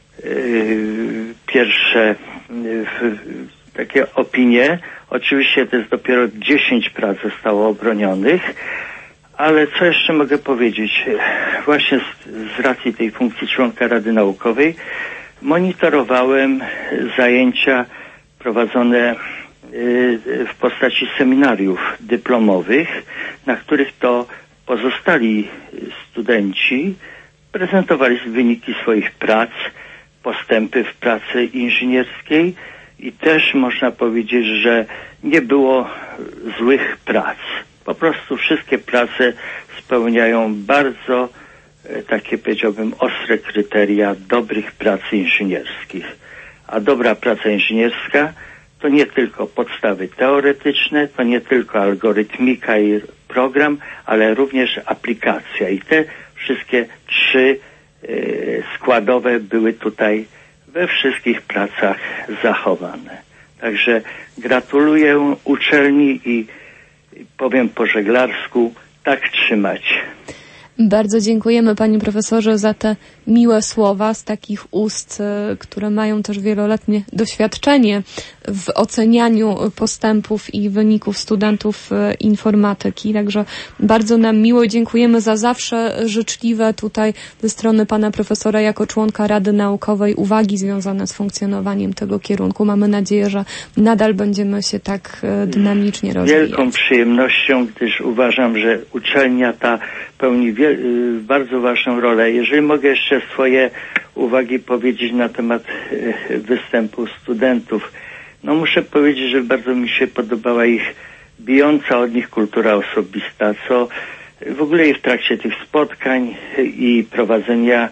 pierwsze takie opinie. Oczywiście to jest dopiero 10 prac zostało obronionych, ale co jeszcze mogę powiedzieć? Właśnie z racji tej funkcji członka Rady Naukowej monitorowałem zajęcia prowadzone w postaci seminariów dyplomowych, na których to pozostali studenci prezentowali wyniki swoich prac, postępy w pracy inżynierskiej i też można powiedzieć, że nie było złych prac. Po prostu wszystkie prace spełniają bardzo takie, powiedziałbym, ostre kryteria dobrych prac inżynierskich. A dobra praca inżynierska to nie tylko podstawy teoretyczne, to nie tylko algorytmika i program, ale również aplikacja. I te wszystkie trzy składowe były tutaj we wszystkich pracach zachowane. Także gratuluję uczelni i powiem po żeglarsku, tak trzymać. Bardzo dziękujemy panie profesorze za te miłe słowa z takich ust, które mają też wieloletnie doświadczenie w ocenianiu postępów i wyników studentów informatyki. Także bardzo nam miło i dziękujemy za zawsze życzliwe tutaj ze strony pana profesora jako członka Rady Naukowej uwagi związane z funkcjonowaniem tego kierunku. Mamy nadzieję, że nadal będziemy się tak dynamicznie rozwijać. Wielką przyjemnością, gdyż uważam, że uczelnia ta pełni bardzo ważną rolę. Jeżeli mogę jeszcze swoje uwagi powiedzieć na temat występu studentów. No muszę powiedzieć, że bardzo mi się podobała ich bijąca od nich kultura osobista, co w ogóle i w trakcie tych spotkań i prowadzenia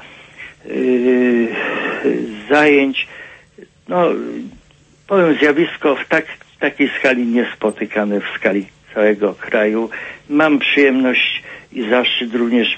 zajęć, no powiem zjawisko w takiej skali niespotykane w skali całego kraju. Mam przyjemność i zaszczyt również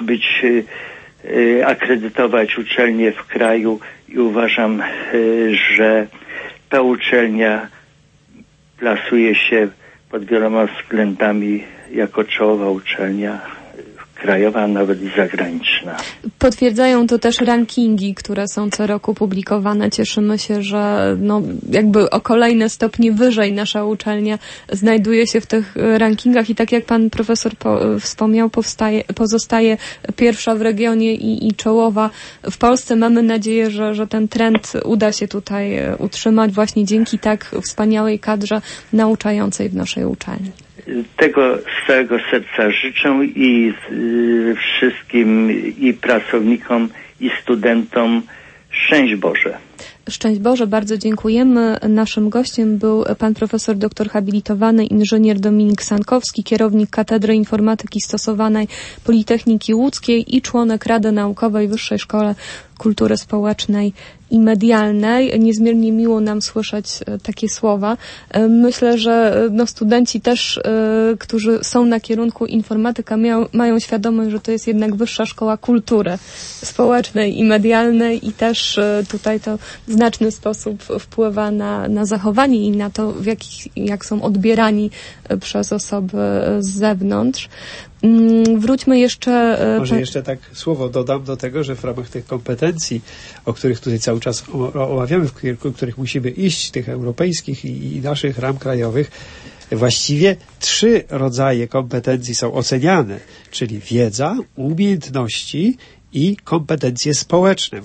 akredytować uczelnię w kraju i uważam, że ta uczelnia plasuje się pod wieloma względami jako czołowa uczelnia krajowa, a nawet i zagraniczna. Potwierdzają to też rankingi, które są co roku publikowane. Cieszymy się, że jakby o kolejne stopnie wyżej nasza uczelnia znajduje się w tych rankingach i tak jak pan profesor wspomniał, pozostaje pierwsza w regionie i czołowa. W Polsce mamy nadzieję, że ten trend uda się tutaj utrzymać właśnie dzięki tak wspaniałej kadrze nauczającej w naszej uczelni. Tego z całego serca życzę i wszystkim i pracownikom, i studentom szczęść Boże. Szczęść Boże, bardzo dziękujemy. Naszym gościem był pan profesor doktor habilitowany inżynier Dominik Sankowski, kierownik Katedry Informatyki Stosowanej Politechniki Łódzkiej i członek Rady Naukowej Wyższej Szkole Kultury Społecznej i Medialnej. Niezmiernie miło nam słyszeć takie słowa. Myślę, że studenci też, którzy są na kierunku informatyka, mają świadomość, że to jest jednak Wyższa Szkoła Kultury Społecznej i Medialnej i też tutaj to w znaczny sposób wpływa na zachowanie i na to, jak są odbierani przez osoby z zewnątrz. Wróćmy jeszcze... Może jeszcze tak słowo dodam do tego, że w ramach tych kompetencji, o których tutaj cały czas omawiamy, w których musimy iść, tych europejskich i naszych ram krajowych, właściwie 3 rodzaje kompetencji są oceniane, czyli wiedza, umiejętności i kompetencje społeczne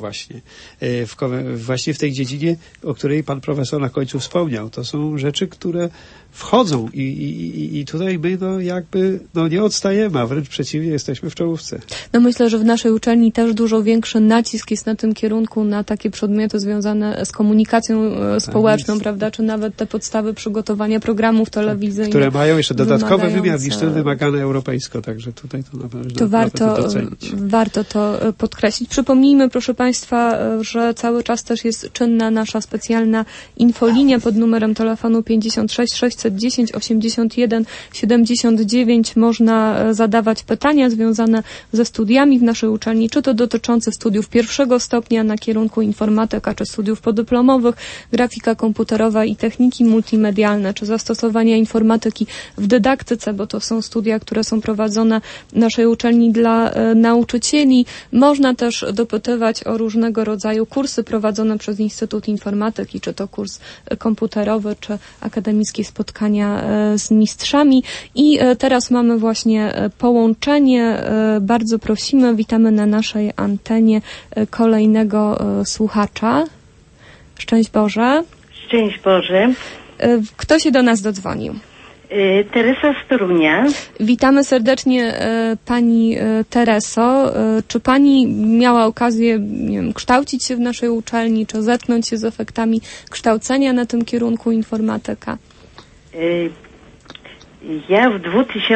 właśnie w tej dziedzinie, o której pan profesor na końcu wspomniał. To są rzeczy, które wchodzą i tutaj my nie odstajemy, a wręcz przeciwnie, jesteśmy w czołówce. Myślę, że w naszej uczelni też dużo większy nacisk jest na tym kierunku, na takie przedmioty związane z komunikacją społeczną, prawda, czy nawet te podstawy przygotowania programów telewizyjnych. Które mają jeszcze dodatkowy wymiar niż ten wymagany europejsko, także tutaj to należy docenić. Warto to podkreślić. Przypomnijmy, proszę Państwa, że cały czas też jest czynna nasza specjalna infolinia pod numerem telefonu 56 610 81 79. Można zadawać pytania związane ze studiami w naszej uczelni, czy to dotyczące studiów pierwszego stopnia na kierunku informatyka, czy studiów podyplomowych, grafika komputerowa i techniki multimedialne, czy zastosowania informatyki w dydaktyce, bo to są studia, które są prowadzone w naszej uczelni dla nauczycieli. Można też dopytywać o różnego rodzaju kursy prowadzone przez Instytut Informatyki, czy to kurs komputerowy, czy akademickie spotkania z mistrzami. I teraz mamy właśnie połączenie. Bardzo prosimy, witamy na naszej antenie kolejnego słuchacza. Szczęść Boże. Szczęść Boże. Kto się do nas dodzwonił? Teresa z Torunia. Witamy serdecznie Pani Tereso. Czy Pani miała okazję, nie wiem, kształcić się w naszej uczelni, czy zetknąć się z efektami kształcenia na tym kierunku informatyka? Ja w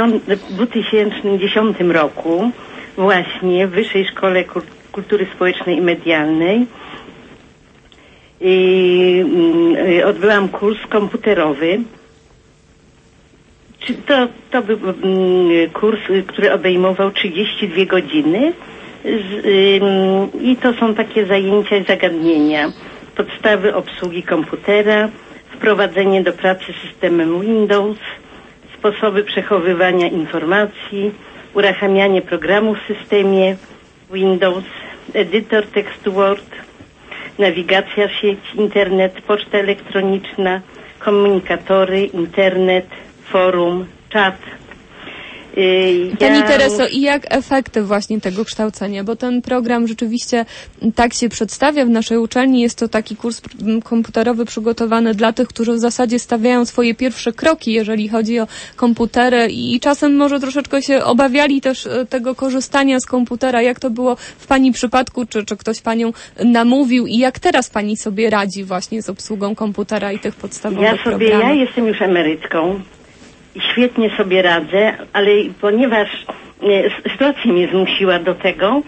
2010 roku właśnie w Wyższej Szkole Kultury Społecznej i Medialnej odbyłam kurs komputerowy. To był kurs, który obejmował 32 godziny i to są takie zajęcia i zagadnienia. Podstawy obsługi komputera, wprowadzenie do pracy systemem Windows, sposoby przechowywania informacji, uruchamianie programów w systemie Windows, edytor tekstu Word, nawigacja w sieci, internet, poczta elektroniczna, komunikatory, internet, forum, czat. Pani Tereso, i jak efekty właśnie tego kształcenia? Bo ten program rzeczywiście tak się przedstawia w naszej uczelni. Jest to taki kurs komputerowy przygotowany dla tych, którzy w zasadzie stawiają swoje pierwsze kroki, jeżeli chodzi o komputery i czasem może troszeczkę się obawiali też tego korzystania z komputera. Jak to było w Pani przypadku? Czy ktoś Panią namówił i jak teraz Pani sobie radzi właśnie z obsługą komputera i tych podstawowych programów? Ja jestem już emerytką. Świetnie sobie radzę, ale ponieważ sytuacja mnie zmusiła do tego,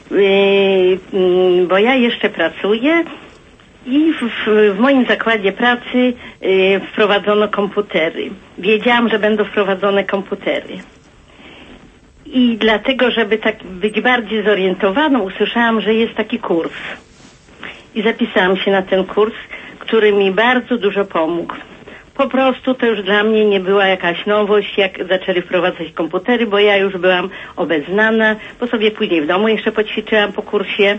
bo ja jeszcze pracuję i w moim zakładzie pracy wprowadzono komputery. Wiedziałam, że będą wprowadzone komputery. I dlatego, żeby tak być bardziej zorientowaną, usłyszałam, że jest taki kurs. I zapisałam się na ten kurs, który mi bardzo dużo pomógł. Po prostu to już dla mnie nie była jakaś nowość, jak zaczęli wprowadzać komputery, bo ja już byłam obeznana, bo sobie później w domu jeszcze poćwiczyłam po kursie.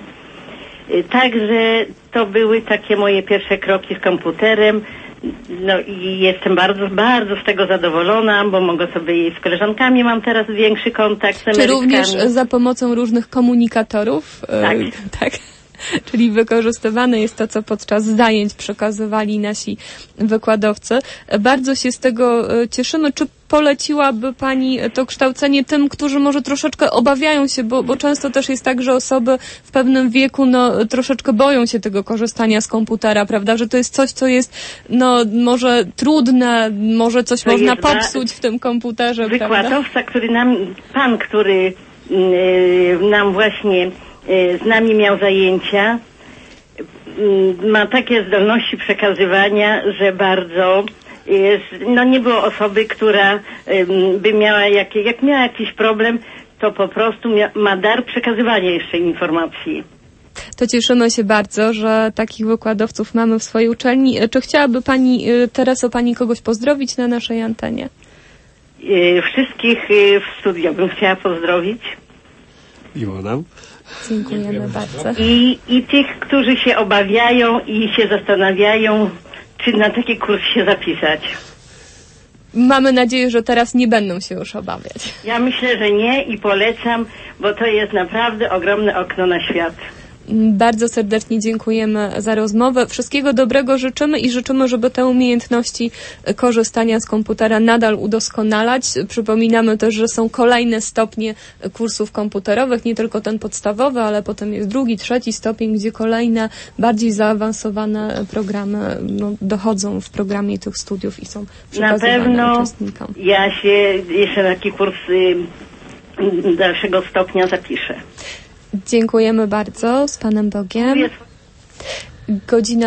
Także to były takie moje pierwsze kroki z komputerem. No i jestem bardzo, bardzo z tego zadowolona, bo mogę sobie z koleżankami, mam teraz większy kontakt z emerytkami. Czy również za pomocą różnych komunikatorów? Tak. Tak. Czyli wykorzystywane jest to, co podczas zajęć przekazywali nasi wykładowcy. Bardzo się z tego cieszymy. Czy poleciłaby Pani to kształcenie tym, którzy może troszeczkę obawiają się, bo często też jest tak, że osoby w pewnym wieku troszeczkę boją się tego korzystania z komputera, prawda? Że to jest coś, co jest może trudne, może coś można popsuć w tym komputerze, wykładowca, prawda? który nam właśnie z nami miał zajęcia, ma takie zdolności przekazywania, że bardzo jest, nie było osoby, która by miała jak miała jakiś problem, to po prostu ma dar przekazywania jeszcze informacji. To cieszymy się bardzo, że takich wykładowców mamy w swojej uczelni. Czy chciałaby Pani, Tereso, Pani kogoś pozdrowić na naszej antenie? Wszystkich w studiu bym chciała pozdrowić. Miło nam. Dziękujemy bardzo. I tych, którzy się obawiają i się zastanawiają, czy na taki kurs się zapisać. Mamy nadzieję, że teraz nie będą się już obawiać. Ja myślę, że nie i polecam, bo to jest naprawdę ogromne okno na świat. Bardzo serdecznie dziękujemy za rozmowę. Wszystkiego dobrego życzymy i życzymy, żeby te umiejętności korzystania z komputera nadal udoskonalać. Przypominamy też, że są kolejne stopnie kursów komputerowych, nie tylko ten podstawowy, ale potem jest drugi, trzeci stopień, gdzie kolejne, bardziej zaawansowane programy dochodzą w programie tych studiów i są przekazywane na pewno uczestnikom. Ja się jeszcze na taki kurs dalszego stopnia zapiszę. Dziękujemy bardzo. Z Panem Bogiem. Godzina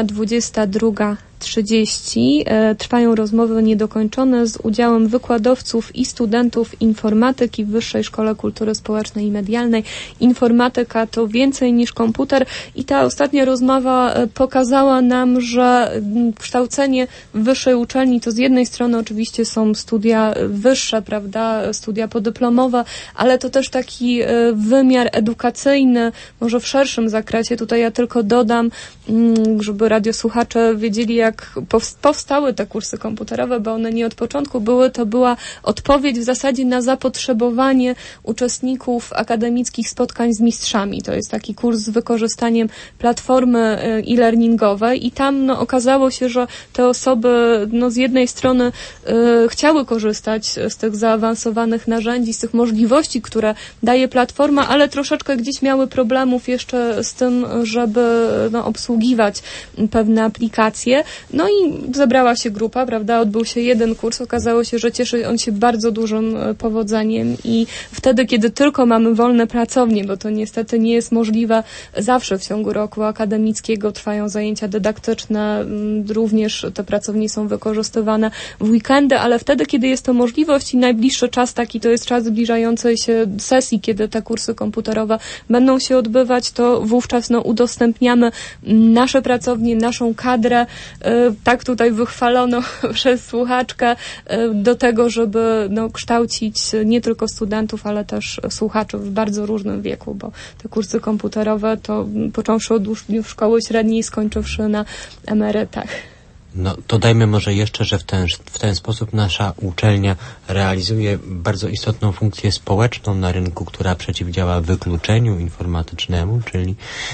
22:30. Trwają rozmowy niedokończone z udziałem wykładowców i studentów informatyki w Wyższej Szkole Kultury Społecznej i Medialnej. Informatyka to więcej niż komputer i ta ostatnia rozmowa pokazała nam, że kształcenie w wyższej uczelni to z jednej strony oczywiście są studia wyższe, prawda, studia podyplomowe, ale to też taki wymiar edukacyjny, może w szerszym zakresie. Tutaj ja tylko dodam, żeby radiosłuchacze wiedzieli, jak powstały te kursy komputerowe, bo one nie od początku były, to była odpowiedź w zasadzie na zapotrzebowanie uczestników akademickich spotkań z mistrzami. To jest taki kurs z wykorzystaniem platformy e-learningowej i tam okazało się, że te osoby z jednej strony chciały korzystać z tych zaawansowanych narzędzi, z tych możliwości, które daje platforma, ale troszeczkę gdzieś miały problemów jeszcze z tym, żeby obsługiwać pewne aplikacje. No i zebrała się grupa, prawda, odbył się jeden kurs, okazało się, że cieszy on się bardzo dużym powodzeniem i wtedy, kiedy tylko mamy wolne pracownie, bo to niestety nie jest możliwe zawsze w ciągu roku akademickiego, trwają zajęcia dydaktyczne, również te pracownie są wykorzystywane w weekendy, ale wtedy, kiedy jest to możliwość i najbliższy czas taki, to jest czas zbliżającej się sesji, kiedy te kursy komputerowe będą się odbywać, to wówczas udostępniamy nasze pracownie, naszą kadrę, tak tutaj wychwalono przez słuchaczkę, do tego, żeby kształcić nie tylko studentów, ale też słuchaczy w bardzo różnym wieku, bo te kursy komputerowe to począwszy od uczniów szkoły średniej, skończywszy na emerytach. Dodajmy może jeszcze, że w ten sposób nasza uczelnia realizuje bardzo istotną funkcję społeczną na rynku, która przeciwdziała wykluczeniu informatycznemu, czyli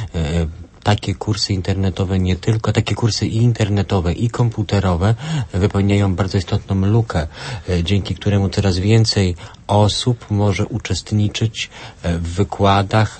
takie kursy internetowe, nie tylko takie kursy i internetowe, i komputerowe wypełniają bardzo istotną lukę, dzięki któremu coraz więcej osób może uczestniczyć w wykładach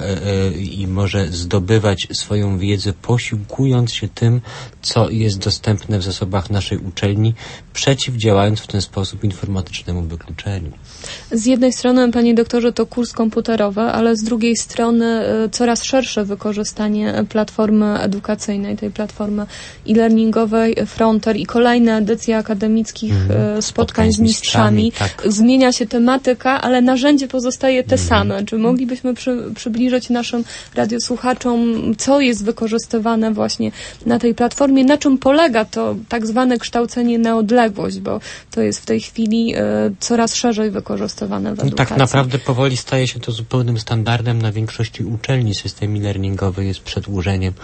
i może zdobywać swoją wiedzę, posiłkując się tym, co jest dostępne w zasobach naszej uczelni, przeciwdziałając w ten sposób informatycznemu wykluczeniu. Z jednej strony, panie doktorze, to kurs komputerowy, ale z drugiej strony coraz szersze wykorzystanie platformy edukacyjnej, tej platformy e-learningowej Fronter i kolejne edycje akademickich spotkań z mistrzami. Tak. Zmienia się tematyka, ale narzędzie pozostaje te same. Czy moglibyśmy przybliżyć naszym radiosłuchaczom, co jest wykorzystywane właśnie na tej platformie, na czym polega to tak zwane kształcenie na odległość, bo to jest w tej chwili coraz szerzej wykorzystywane w edukacji. Tak naprawdę powoli staje się to zupełnym standardem na większości uczelni. System e-learningowy jest przedłużeniem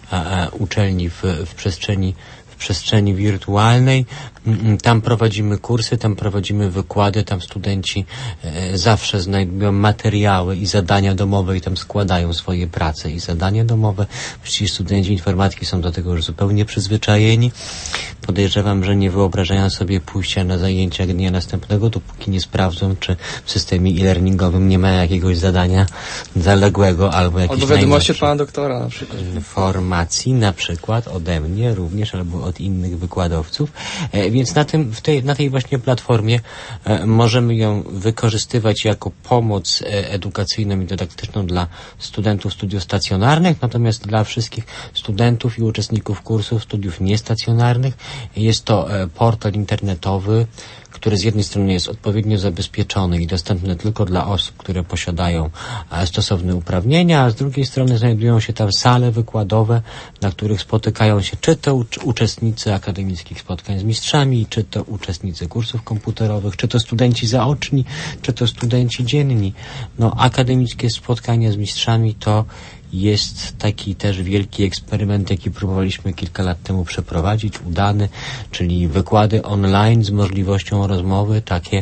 uczelni w przestrzeni wirtualnej. Tam prowadzimy kursy, tam prowadzimy wykłady, tam studenci zawsze znajdują materiały i zadania domowe i tam składają swoje prace i zadania domowe. Przecież studenci informatyki są do tego już zupełnie przyzwyczajeni. Podejrzewam, że nie wyobrażają sobie pójścia na zajęcia dnia następnego, dopóki nie sprawdzą, czy w systemie e-learningowym nie ma jakiegoś zadania zaległego albo jakiejś albo wiadomości od pana doktora na przykład. Informacji na przykład ode mnie również albo od innych wykładowców. Więc na tej właśnie platformie możemy ją wykorzystywać jako pomoc edukacyjną i dydaktyczną dla studentów studiów stacjonarnych, natomiast dla wszystkich studentów i uczestników kursów studiów niestacjonarnych jest to portal internetowy, który z jednej strony jest odpowiednio zabezpieczony i dostępny tylko dla osób, które posiadają stosowne uprawnienia, a z drugiej strony znajdują się tam sale wykładowe, na których spotykają się czy to uczestnicy akademickich spotkań z mistrzami, czy to uczestnicy kursów komputerowych, czy to studenci zaoczni, czy to studenci dzienni. Akademickie spotkania z mistrzami to jest taki też wielki eksperyment, jaki próbowaliśmy kilka lat temu przeprowadzić, udany, czyli wykłady online z możliwością rozmowy, takie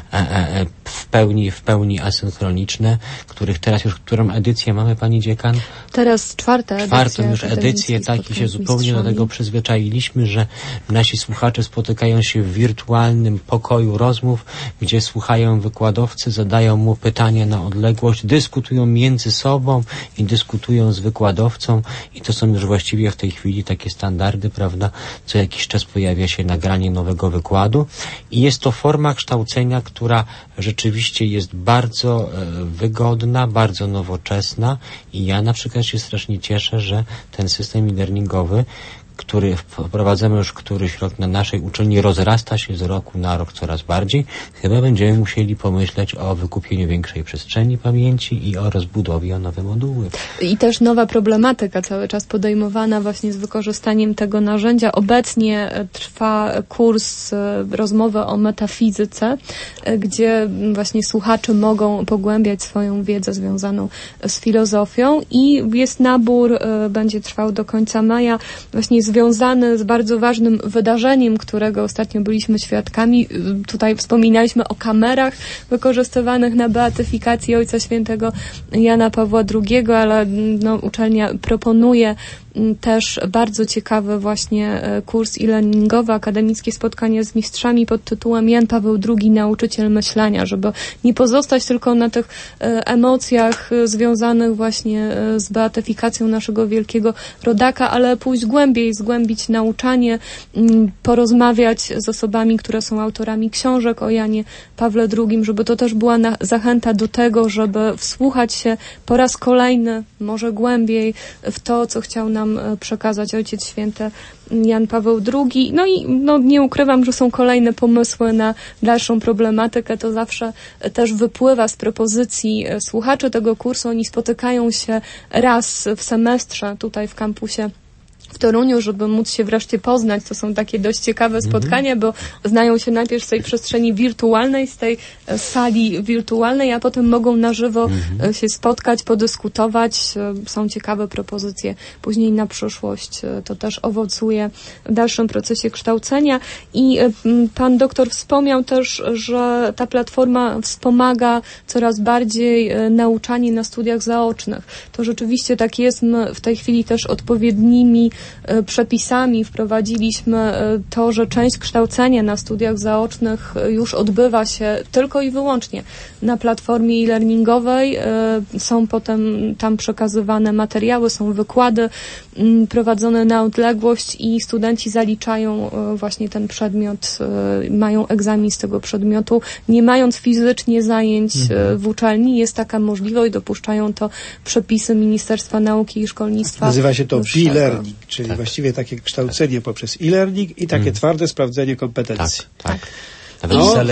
w pełni asynchroniczne, których teraz już, którą edycję mamy, pani dziekan? Teraz czwartą już edycję, tak, i się zupełnie do tego przyzwyczailiśmy, że nasi słuchacze spotykają się w wirtualnym pokoju rozmów, gdzie słuchają wykładowcy, zadają mu pytania na odległość, dyskutują między sobą i dyskutują dyskutują z wykładowcą i to są już właściwie w tej chwili takie standardy, prawda? Co jakiś czas pojawia się nagranie nowego wykładu i jest to forma kształcenia, która rzeczywiście jest bardzo wygodna, bardzo nowoczesna i ja na przykład się strasznie cieszę, że ten system e-learningowy, który wprowadzamy już któryś rok na naszej uczelni, rozrasta się z roku na rok coraz bardziej. Chyba będziemy musieli pomyśleć o wykupieniu większej przestrzeni pamięci i o rozbudowie o nowe moduły. I też nowa problematyka cały czas podejmowana właśnie z wykorzystaniem tego narzędzia. Obecnie trwa kurs rozmowy o metafizyce, gdzie właśnie słuchacze mogą pogłębiać swoją wiedzę związaną z filozofią i jest nabór, będzie trwał do końca maja, właśnie związany z bardzo ważnym wydarzeniem, którego ostatnio byliśmy świadkami. Tutaj wspominaliśmy o kamerach wykorzystywanych na beatyfikację Ojca Świętego Jana Pawła II, ale uczelnia proponuje też bardzo ciekawy właśnie kurs e-learningowy, akademickie spotkanie z mistrzami pod tytułem Jan Paweł II, nauczyciel myślenia, żeby nie pozostać tylko na tych emocjach związanych właśnie z beatyfikacją naszego wielkiego rodaka, ale pójść głębiej, zgłębić nauczanie, porozmawiać z osobami, które są autorami książek o Janie Pawle II, żeby to też była zachęta do tego, żeby wsłuchać się po raz kolejny, może głębiej w to, co chciał nam przekazać Ojciec Święty Jan Paweł II. No i nie ukrywam, że są kolejne pomysły na dalszą problematykę. To zawsze też wypływa z propozycji słuchaczy tego kursu. Oni spotykają się raz w semestrze tutaj w kampusie w Toruniu, żeby móc się wreszcie poznać. To są takie dość ciekawe spotkania, bo znają się najpierw z tej przestrzeni wirtualnej, z tej sali wirtualnej, a potem mogą na żywo się spotkać, podyskutować. Są ciekawe propozycje później na przyszłość. To też owocuje w dalszym procesie kształcenia. I pan doktor wspomniał też, że ta platforma wspomaga coraz bardziej nauczanie na studiach zaocznych. To rzeczywiście tak jest. My w tej chwili też odpowiednimi przepisami wprowadziliśmy to, że część kształcenia na studiach zaocznych już odbywa się tylko i wyłącznie na platformie e-learningowej. Są potem tam przekazywane materiały, są wykłady prowadzone na odległość i studenci zaliczają właśnie ten przedmiot, mają egzamin z tego przedmiotu, nie mając fizycznie zajęć w uczelni. Jest taka możliwość, dopuszczają to przepisy Ministerstwa Nauki i Szkolnictwa. Nazywa się to e-learning, czyli właściwie takie kształcenie poprzez e-learning i takie twarde sprawdzenie kompetencji. Tak. Nawet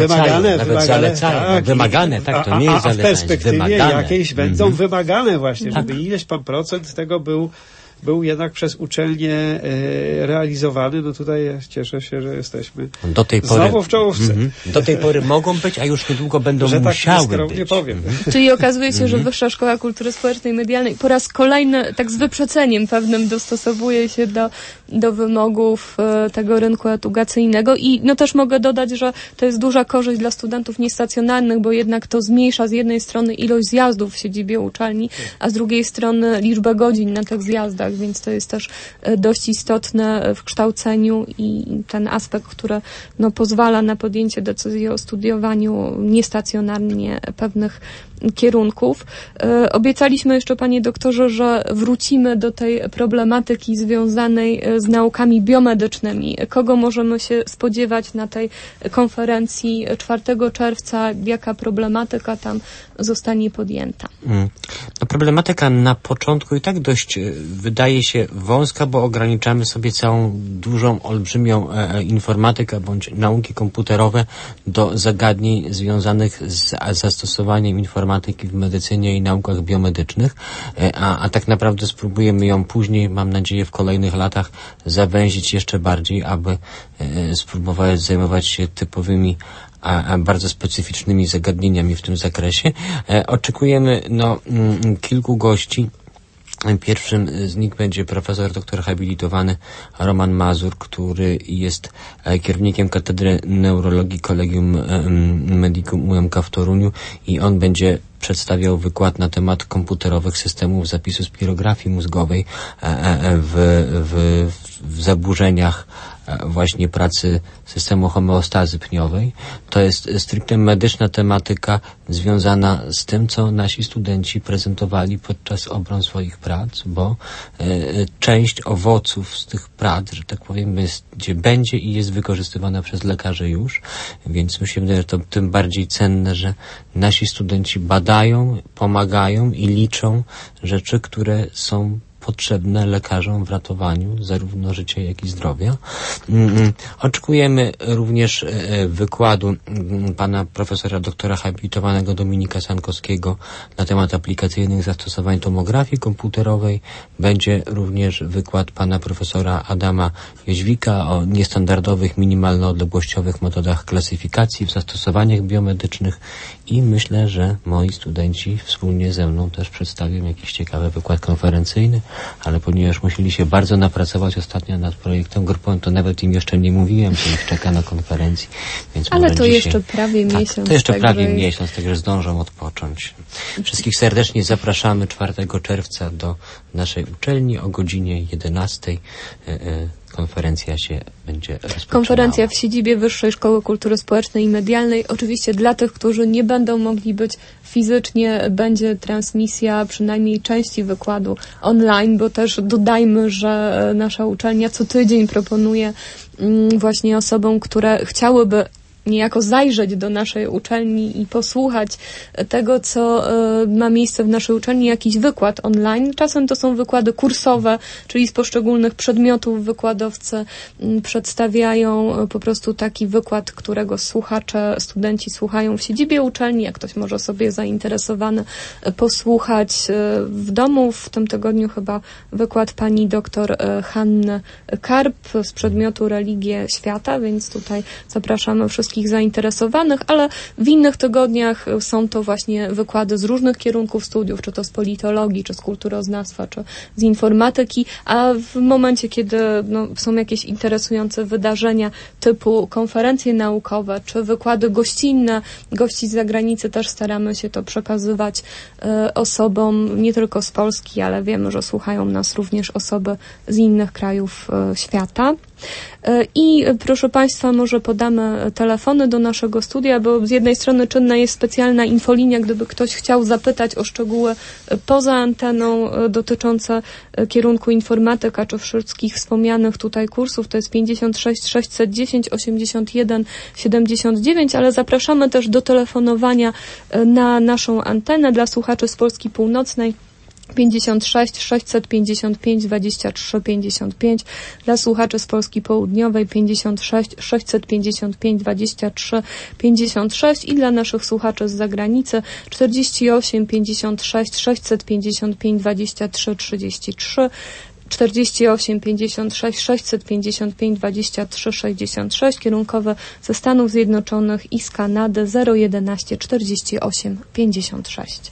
wymagane, tak, to nie jest a w perspektywie wymagane. jakiejś będą wymagane właśnie, żeby ileś pan procent tego był jednak przez uczelnię realizowany. No tutaj ja cieszę się, że jesteśmy do tej pory, znowu w czołówce. Do tej pory mogą być, a już niedługo będą że musiały tak być. Powiem. Czyli okazuje się, że Wyższa Szkoła Kultury Społecznej i Medialnej po raz kolejny tak z wyprzedzeniem pewnym dostosowuje się do wymogów tego rynku edukacyjnego i też mogę dodać, że to jest duża korzyść dla studentów niestacjonarnych, bo jednak to zmniejsza z jednej strony ilość zjazdów w siedzibie uczelni, a z drugiej strony liczbę godzin na tych zjazdach, więc to jest też dość istotne w kształceniu i ten aspekt, który pozwala na podjęcie decyzji o studiowaniu niestacjonarnie pewnych kierunków. Obiecaliśmy jeszcze, panie doktorze, że wrócimy do tej problematyki związanej z naukami biomedycznymi. Kogo możemy się spodziewać na tej konferencji 4 czerwca? Jaka problematyka tam zostanie podjęta? Problematyka na początku i tak dość wydaje się wąska, bo ograniczamy sobie całą dużą, olbrzymią informatykę bądź nauki komputerowe do zagadnień związanych z zastosowaniem informatyki w medycynie i naukach biomedycznych, a tak naprawdę spróbujemy ją później, mam nadzieję, w kolejnych latach zawęzić jeszcze bardziej, aby spróbować zajmować się typowymi bardzo specyficznymi zagadnieniami w tym zakresie. Oczekujemy kilku gości. Pierwszym z nich będzie profesor doktor habilitowany Roman Mazur, który jest kierownikiem Katedry Neurologii Collegium Medicum UMK w Toruniu i on będzie przedstawiał wykład na temat komputerowych systemów zapisu spirografii mózgowej w zaburzeniach właśnie pracy systemu homeostazy pniowej. To jest stricte medyczna tematyka związana z tym, co nasi studenci prezentowali podczas obron swoich prac, bo część owoców z tych prac, że tak powiem, będzie i jest wykorzystywana przez lekarzy już, więc mi się wydaje, że to tym bardziej cenne, że nasi studenci badają, pomagają i liczą rzeczy, które są potrzebne lekarzom w ratowaniu zarówno życia, jak i zdrowia. Oczekujemy również wykładu pana profesora doktora habilitowanego Dominika Sankowskiego na temat aplikacyjnych zastosowań tomografii komputerowej. Będzie również wykład pana profesora Adama Jóźwika o niestandardowych, minimalno-odległościowych metodach klasyfikacji w zastosowaniach biomedycznych i myślę, że moi studenci wspólnie ze mną też przedstawią jakiś ciekawy wykład konferencyjny, ale ponieważ musieli się bardzo napracować ostatnio nad projektem grupą, to nawet im jeszcze nie mówiłem, co ich czeka na konferencji. Więc ale to jeszcze prawie miesiąc. To jeszcze prawie miesiąc, także zdążą odpocząć. Wszystkich serdecznie zapraszamy 4 czerwca do naszej uczelni o godzinie 11. Konferencja się będzie rozpoczynała. Konferencja w siedzibie Wyższej Szkoły Kultury Społecznej i Medialnej. Oczywiście dla tych, którzy nie będą mogli być fizycznie, będzie transmisja przynajmniej części wykładu online, bo też dodajmy, że nasza uczelnia co tydzień proponuje właśnie osobom, które chciałyby niejako zajrzeć do naszej uczelni i posłuchać tego, co ma miejsce w naszej uczelni, jakiś wykład online. Czasem to są wykłady kursowe, czyli z poszczególnych przedmiotów wykładowcy przedstawiają po prostu taki wykład, którego słuchacze, studenci słuchają w siedzibie uczelni, jak ktoś może sobie zainteresowany posłuchać w domu. W tym tygodniu chyba wykład pani doktor Hanny Karp z przedmiotu Religie Świata, więc tutaj zapraszamy wszystkich zainteresowanych, ale w innych tygodniach są to właśnie wykłady z różnych kierunków studiów, czy to z politologii, czy z kulturoznawstwa, czy z informatyki, a w momencie, kiedy są jakieś interesujące wydarzenia typu konferencje naukowe, czy wykłady gościnne, gości z zagranicy, też staramy się to przekazywać osobom nie tylko z Polski, ale wiemy, że słuchają nas również osoby z innych krajów świata. I proszę Państwa, może podamy telefony do naszego studia, bo z jednej strony czynna jest specjalna infolinia, gdyby ktoś chciał zapytać o szczegóły poza anteną dotyczące kierunku informatyka, czy wszystkich wspomnianych tutaj kursów, to jest 56 610 81 79, ale zapraszamy też do telefonowania na naszą antenę dla słuchaczy z Polski Północnej 56 655 23 55, dla słuchaczy z Polski Południowej 56 655 23 56 i dla naszych słuchaczy z zagranicy 48 56 655 23 33, 48 56 655 23 66, kierunkowe ze Stanów Zjednoczonych i z Kanady 011 48 56.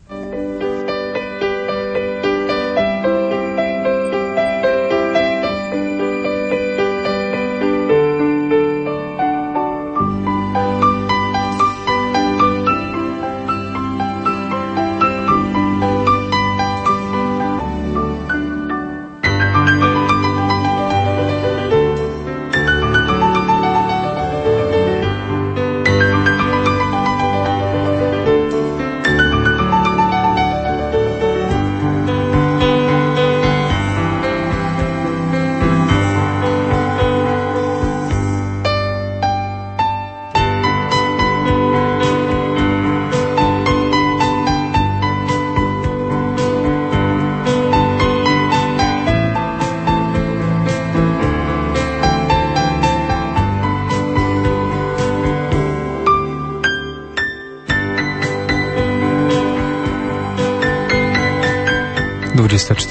-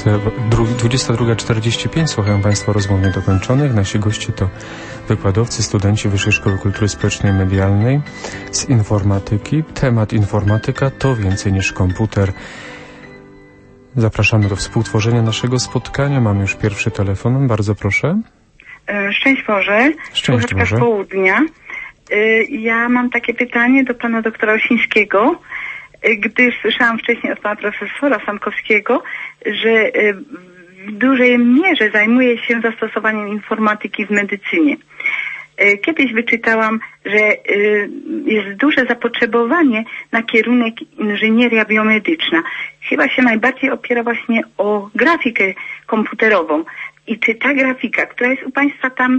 22:45. Słuchają Państwo rozmów niedokończonych. Nasi goście to wykładowcy, studenci Wyższej Szkoły Kultury Społecznej i Medialnej z informatyki. Temat informatyka to więcej niż komputer. Zapraszamy do współtworzenia naszego spotkania. Mamy już pierwszy telefon. Bardzo proszę. Szczęść Boże. Szczęść Boże. Z południa. Ja mam takie pytanie do pana doktora Osińskiego, gdyż słyszałam wcześniej od pana profesora Sankowskiego, że w dużej mierze zajmuje się zastosowaniem informatyki w medycynie. Kiedyś wyczytałam, że jest duże zapotrzebowanie na kierunek inżynieria biomedyczna. Chyba się najbardziej opiera właśnie o grafikę komputerową. I czy ta grafika, która jest u Państwa tam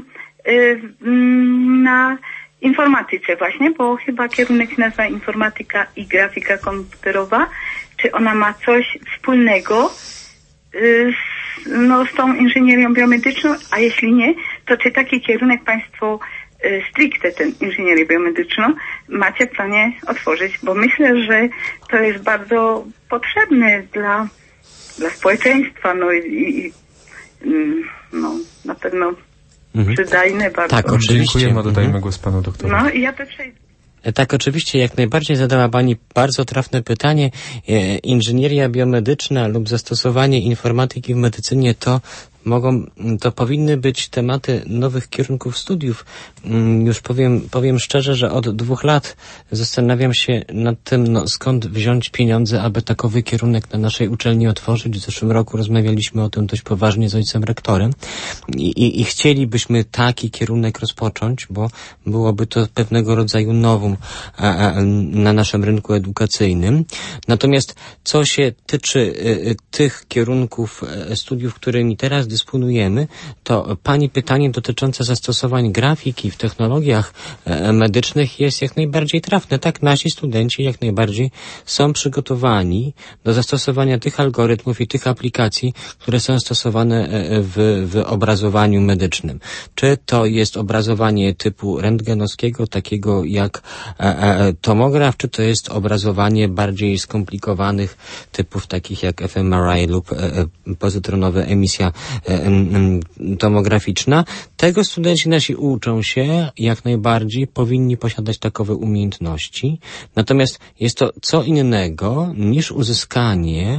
na informatyce właśnie, bo chyba kierunek się nazywa informatyka i grafika komputerowa, czy ona ma coś wspólnego z tą inżynierią biomedyczną, a jeśli nie, to czy taki kierunek Państwo stricte tę inżynierię biomedyczną macie w planie otworzyć, bo myślę, że to jest bardzo potrzebne dla społeczeństwa, na pewno przydatne bardzo. Tak, oczywiście. Dziękujemy, dodajmy głos panu doktorowi. No i ja też przejdę. Tak, oczywiście, jak najbardziej zadała Pani bardzo trafne pytanie. Inżynieria biomedyczna lub zastosowanie informatyki w medycynie to powinny być tematy nowych kierunków studiów. Już powiem szczerze, że od 2 lat zastanawiam się nad tym, skąd wziąć pieniądze, aby takowy kierunek na naszej uczelni otworzyć. W zeszłym roku rozmawialiśmy o tym dość poważnie z ojcem rektorem i chcielibyśmy taki kierunek rozpocząć, bo byłoby to pewnego rodzaju nowum na naszym rynku edukacyjnym. Natomiast co się tyczy tych kierunków studiów, którymi teraz dysponujemy, to Pani pytanie dotyczące zastosowań grafiki w technologiach medycznych jest jak najbardziej trafne. Tak, nasi studenci jak najbardziej są przygotowani do zastosowania tych algorytmów i tych aplikacji, które są stosowane w obrazowaniu medycznym. Czy to jest obrazowanie typu rentgenowskiego, takiego jak tomograf, czy to jest obrazowanie bardziej skomplikowanych typów takich jak fMRI lub pozytronowa emisja tomograficzna. Tego studenci nasi uczą się jak najbardziej, powinni posiadać takowe umiejętności. Natomiast jest to co innego niż uzyskanie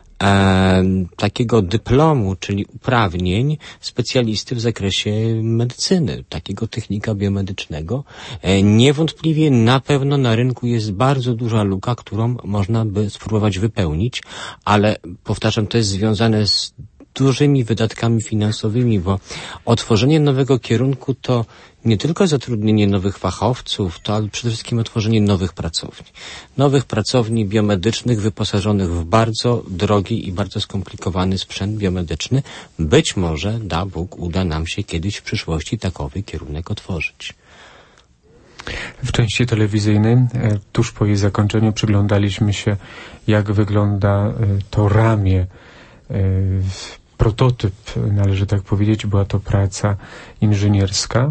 takiego dyplomu, czyli uprawnień specjalisty w zakresie medycyny, takiego technika biomedycznego. Niewątpliwie na pewno na rynku jest bardzo duża luka, którą można by spróbować wypełnić, ale powtarzam, to jest związane z dużymi wydatkami finansowymi, bo otworzenie nowego kierunku to nie tylko zatrudnienie nowych fachowców, to ale przede wszystkim otworzenie nowych pracowni. Nowych pracowni biomedycznych wyposażonych w bardzo drogi i bardzo skomplikowany sprzęt biomedyczny. Być może, da Bóg, uda nam się kiedyś w przyszłości takowy kierunek otworzyć. W części telewizyjnej, tuż po jej zakończeniu, przyglądaliśmy się, jak wygląda to ramię, prototyp, należy tak powiedzieć, była to praca inżynierska.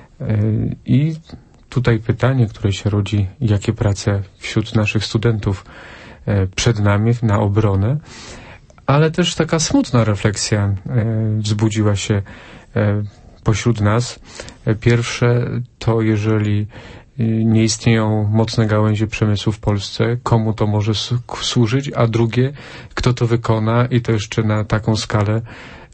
I tutaj pytanie, które się rodzi, jakie prace wśród naszych studentów przed nami na obronę, ale też taka smutna refleksja wzbudziła się pośród nas. Pierwsze to, jeżeli nie istnieją mocne gałęzie przemysłu w Polsce, komu to może służyć, a drugie, kto to wykona i to jeszcze na taką skalę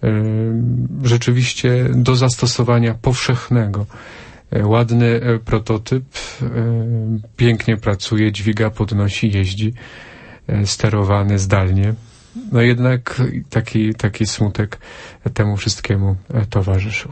rzeczywiście do zastosowania powszechnego. Ładny prototyp, pięknie pracuje, dźwiga, podnosi, jeździ, sterowany zdalnie. No jednak taki smutek temu wszystkiemu towarzyszył.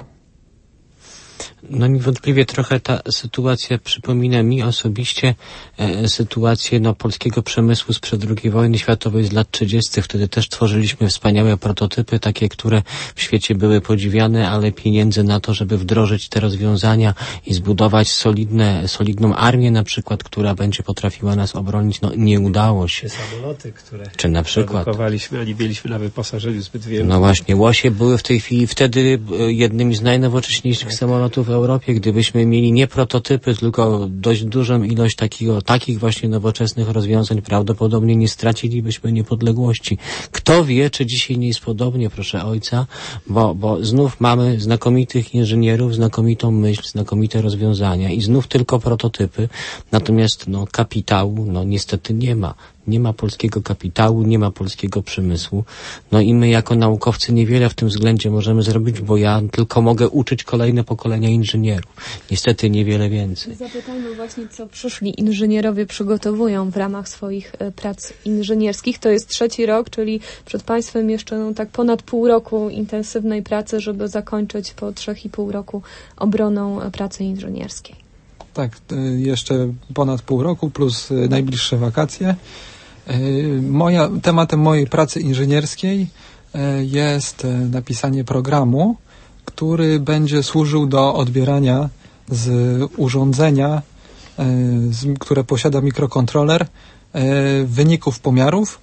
No niewątpliwie trochę ta sytuacja przypomina mi osobiście sytuację polskiego przemysłu sprzed II wojny światowej z lat 30. Wtedy też tworzyliśmy wspaniałe prototypy, takie, które w świecie były podziwiane, ale pieniędzy na to, żeby wdrożyć te rozwiązania i zbudować solidną armię na przykład, która będzie potrafiła nas obronić, nie udało się. Samoloty, które czy na przykład produkowaliśmy, a nie mieliśmy na wyposażeniu zbyt wiele. No właśnie, Łosie były w tej chwili wtedy jednymi z najnowocześniejszych samolotów w Europie. Gdybyśmy mieli nie prototypy, tylko dość dużą ilość takich właśnie nowoczesnych rozwiązań, prawdopodobnie nie stracilibyśmy niepodległości. Kto wie, czy dzisiaj nie jest podobnie, proszę ojca, bo znów mamy znakomitych inżynierów, znakomitą myśl, znakomite rozwiązania i znów tylko prototypy, natomiast kapitału niestety nie ma. Nie ma polskiego kapitału, nie ma polskiego przemysłu. No i my jako naukowcy niewiele w tym względzie możemy zrobić, bo ja tylko mogę uczyć kolejne pokolenia inżynierów. Niestety niewiele więcej. Zapytajmy właśnie, co przyszli inżynierowie przygotowują w ramach swoich prac inżynierskich. To jest 3. rok, czyli przed Państwem jeszcze tak ponad pół roku intensywnej pracy, żeby zakończyć po 3,5 roku obroną pracy inżynierskiej. Tak, jeszcze ponad pół roku plus najbliższe wakacje. Tematem mojej pracy inżynierskiej jest napisanie programu, który będzie służył do odbierania z urządzenia, które posiada mikrokontroler, wyników pomiarów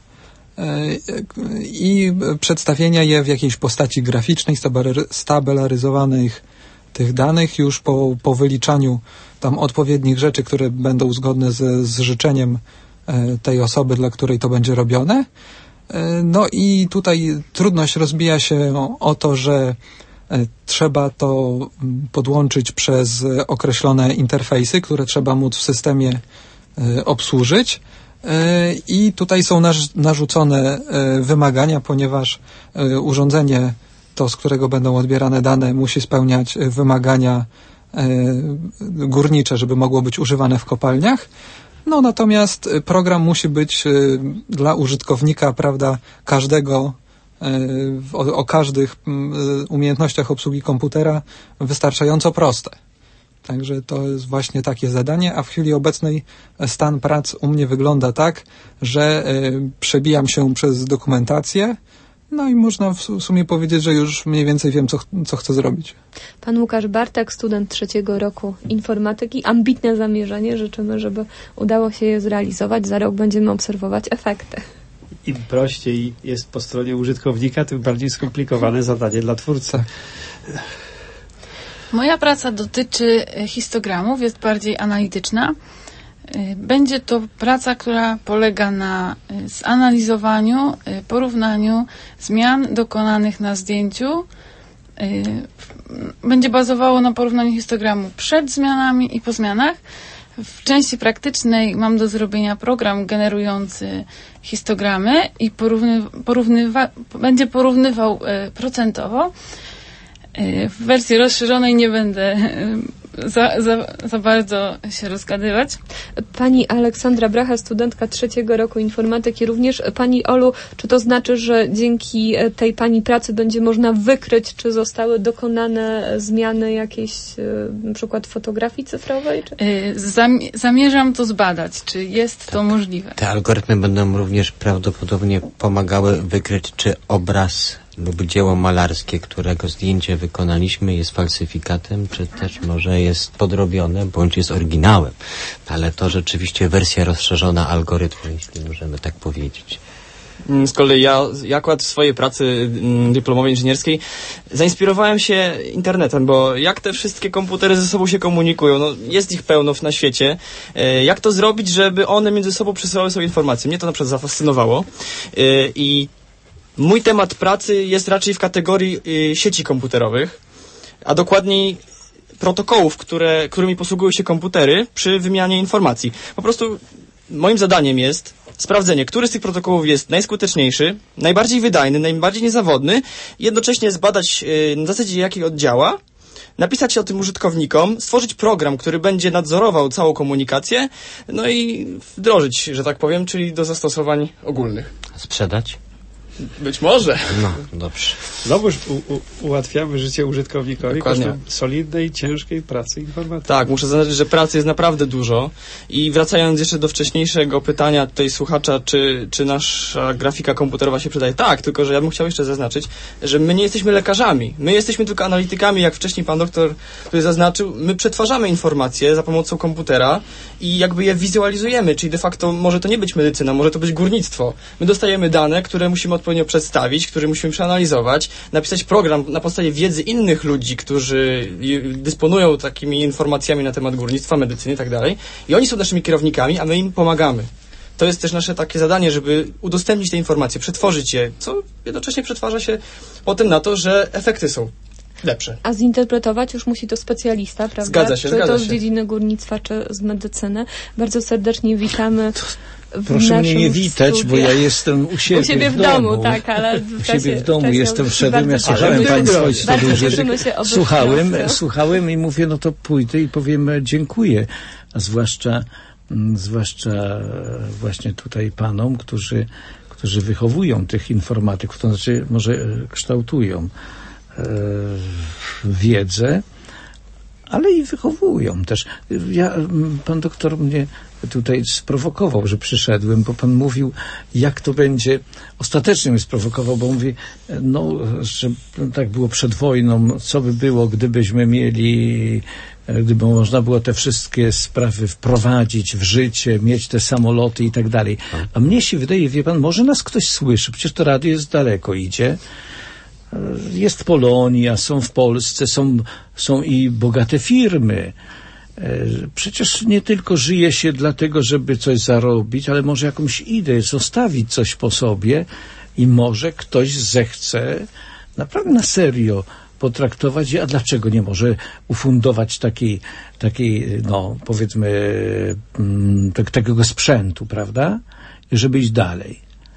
i przedstawienia je w jakiejś postaci graficznej, stabularyzowanych tych danych już po wyliczaniu tam odpowiednich rzeczy, które będą zgodne z życzeniem tej osoby, dla której to będzie robione. No i tutaj trudność rozbija się o to, że trzeba to podłączyć przez określone interfejsy, które trzeba móc w systemie obsłużyć. I tutaj są narzucone wymagania, ponieważ urządzenie, to z którego będą odbierane dane, musi spełniać wymagania górnicze, żeby mogło być używane w kopalniach. No natomiast program musi być dla użytkownika, prawda, każdego o każdych umiejętnościach obsługi komputera wystarczająco proste. Także to jest właśnie takie zadanie, a w chwili obecnej stan prac u mnie wygląda tak, że przebijam się przez dokumentację, no i można w sumie powiedzieć, że już mniej więcej wiem, co chcę zrobić. Pan Łukasz Bartek, student 3. roku informatyki. Ambitne zamierzenie. Życzymy, żeby udało się je zrealizować. Za rok będziemy obserwować efekty. Im prościej jest po stronie użytkownika, tym bardziej skomplikowane zadanie dla twórcy. Moja praca dotyczy histogramów, jest bardziej analityczna. Będzie to praca, która polega na zanalizowaniu, porównaniu zmian dokonanych na zdjęciu. Będzie bazowało na porównaniu histogramu przed zmianami i po zmianach. W części praktycznej mam do zrobienia program generujący histogramy i będzie porównywał procentowo. W wersji rozszerzonej nie będę za bardzo się rozgadywać. Pani Aleksandra Bracha, studentka 3. roku informatyki również. Pani Olu, czy to znaczy, że dzięki tej Pani pracy będzie można wykryć, czy zostały dokonane zmiany jakiejś, na przykład fotografii cyfrowej? Czy? Zamierzam to zbadać, czy jest to możliwe. Te algorytmy będą również prawdopodobnie pomagały wykryć, czy obraz lub dzieło malarskie, którego zdjęcie wykonaliśmy, jest falsyfikatem, czy też może jest podrobione, bądź jest oryginałem. Ale to rzeczywiście wersja rozszerzona algorytmu, jeśli możemy tak powiedzieć. Z kolei ja akurat w swojej pracy dyplomowej inżynierskiej zainspirowałem się internetem, bo jak te wszystkie komputery ze sobą się komunikują, no jest ich pełno na świecie, jak to zrobić, żeby one między sobą przesyłały sobie informacje. Mnie to na przykład zafascynowało i mój temat pracy jest raczej w kategorii sieci komputerowych, a dokładniej protokołów, którymi posługują się komputery przy wymianie informacji. Po prostu moim zadaniem jest sprawdzenie, który z tych protokołów jest najskuteczniejszy, najbardziej wydajny, najbardziej niezawodny i jednocześnie zbadać na zasadzie jakiej oddziała, napisać o tym użytkownikom, stworzyć program, który będzie nadzorował całą komunikację, no i wdrożyć, że tak powiem, czyli do zastosowań ogólnych. Sprzedać? Być może. No, dobrze. Znowuż ułatwiamy życie użytkownikowi Dokładnie. kosztem solidnej, ciężkiej pracy informatycznej. Tak, muszę zaznaczyć, że pracy jest naprawdę dużo. I wracając jeszcze do wcześniejszego pytania tutaj słuchacza, czy nasza grafika komputerowa się przydaje? Tak, tylko że ja bym chciał jeszcze zaznaczyć, że my nie jesteśmy lekarzami. My jesteśmy tylko analitykami, jak wcześniej pan doktor tutaj zaznaczył. My przetwarzamy informacje za pomocą komputera i jakby je wizualizujemy, czyli de facto może to nie być medycyna, może to być górnictwo. My dostajemy dane, które musimy odpowiednio przedstawić, które musimy przeanalizować, napisać program na podstawie wiedzy innych ludzi, którzy dysponują takimi informacjami na temat górnictwa, medycyny i tak dalej. I oni są naszymi kierownikami, a my im pomagamy. To jest też nasze takie zadanie, żeby udostępnić te informacje, przetworzyć je, co jednocześnie przetwarza się potem na to, że efekty są. lepsze. A zinterpretować już musi to specjalista, prawda? Zgadza się, czy to z dziedziny górnictwa, czy z medycyny. Bardzo serdecznie witamy. Proszę mnie nie witać, bo ja jestem u siebie w domu. Tak, ale u siebie w domu jestem wszedłem, ja słuchałem państwa i słuchałem i mówię, no to pójdę i powiem dziękuję. A zwłaszcza właśnie tutaj panom, którzy wychowują tych informatyków, to znaczy może kształtują wiedzę, ale i wychowują też. Pan doktor mnie tutaj sprowokował, że przyszedłem, bo pan mówił, jak to będzie. Ostatecznie mnie sprowokował, bo mówi, no, że tak było przed wojną, co by było, gdybyśmy mieli, gdyby można było te wszystkie sprawy wprowadzić w życie, mieć te samoloty i tak dalej. A mnie się wydaje, wie pan, może nas ktoś słyszy, przecież to radio jest daleko, idzie. Jest Polonia, są w Polsce, są i bogate firmy. Przecież nie tylko żyje się dlatego, żeby coś zarobić, ale może jakąś ideę, zostawić coś po sobie i może ktoś zechce naprawdę na serio potraktować, a dlaczego nie może ufundować takiej no powiedzmy takiego sprzętu, prawda? Żeby iść dalej.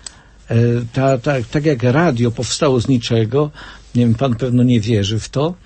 Tak jak radio powstało z niczego, nie wiem, pan pewno nie wierzy w to.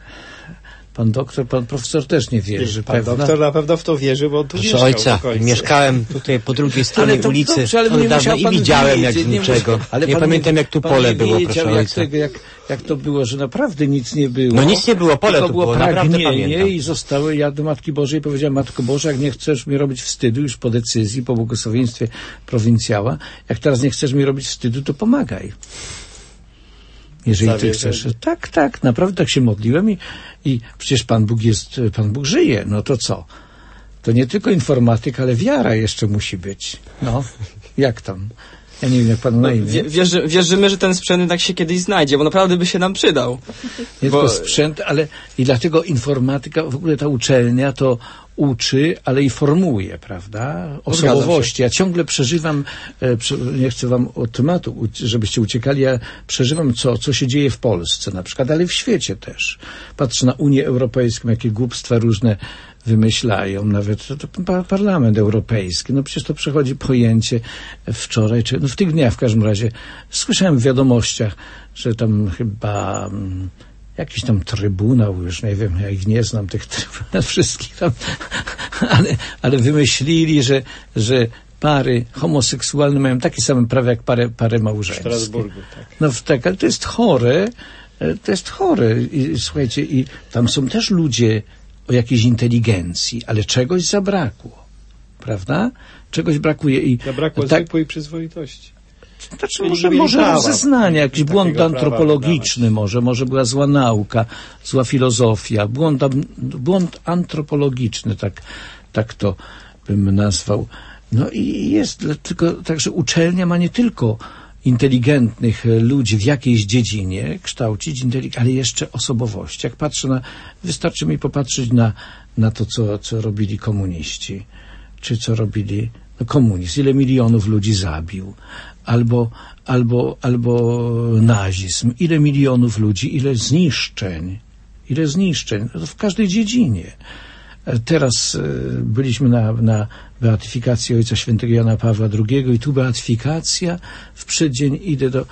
Pan doktor, pan profesor też nie wierzy. Pan doktor na pewno w to wierzy, bo on tu mieszkał. Ojca, mieszkałem tutaj po drugiej stronie ulicy dawno i widziałem jak z niczego. Nie pamiętam jak tu pole było, proszę ojca. Jak to było, że naprawdę nic nie było. No nic nie było, pole to było, naprawdę pamiętam. I zostały, ja do Matki Bożej powiedziałem, Matko Boża, jak nie chcesz mi robić wstydu, już po decyzji, po błogosławieństwie prowincjała, jak teraz nie chcesz mi robić wstydu, to pomagaj. Jeżeli ty chcesz. Tak, naprawdę tak się modliłem i przecież Pan Bóg żyje, no to co? To nie tylko informatyka, ale wiara jeszcze musi być. No, jak tam? Ja nie wiem, jak pan na imię. Wierzymy, że ten sprzęt jednak się kiedyś znajdzie, bo naprawdę by się nam przydał. Nie tylko sprzęt, ale i dlatego informatyka, w ogóle ta uczelnia to uczy, ale i formuje, prawda? Osobowości. Ja ciągle przeżywam, nie chcę wam od tematu, żebyście uciekali, ja przeżywam, co się dzieje w Polsce na przykład, ale w świecie też. Patrzę na Unię Europejską, jakie głupstwa różne wymyślają, nawet Parlament Europejski. No przecież to przechodzi pojęcie wczoraj, czy no w tych dniach w każdym razie. Słyszałem w wiadomościach, że tam chyba jakiś tam trybunał, już nie wiem, ja ich nie znam, tych trybunał wszystkich tam, ale wymyślili, że pary homoseksualne mają takie same prawa jak pary małżeńskie. W Strasburgu, tak. No tak, ale to jest chore. I słuchajcie, i tam są też ludzie o jakiejś inteligencji, ale czegoś zabrakło, prawda? Czegoś brakuje. Zabrakło zwykłej przyzwoitości. Znaczy, może rozeznania, jakiś błąd antropologiczny, może była zła nauka, zła filozofia, błąd antropologiczny, tak to bym nazwał. No i jest tylko, także uczelnia ma nie tylko inteligentnych ludzi w jakiejś dziedzinie kształcić, ale jeszcze osobowość. Jak patrzę wystarczy mi popatrzeć na to, co robili komuniści, czy co robili komunizm, ile milionów ludzi zabił, albo nazizm, ile milionów ludzi, ile zniszczeń, no to w każdej dziedzinie. Teraz byliśmy na beatyfikacji Ojca Świętego Jana Pawła II i tu beatyfikacja, w przeddzień idę do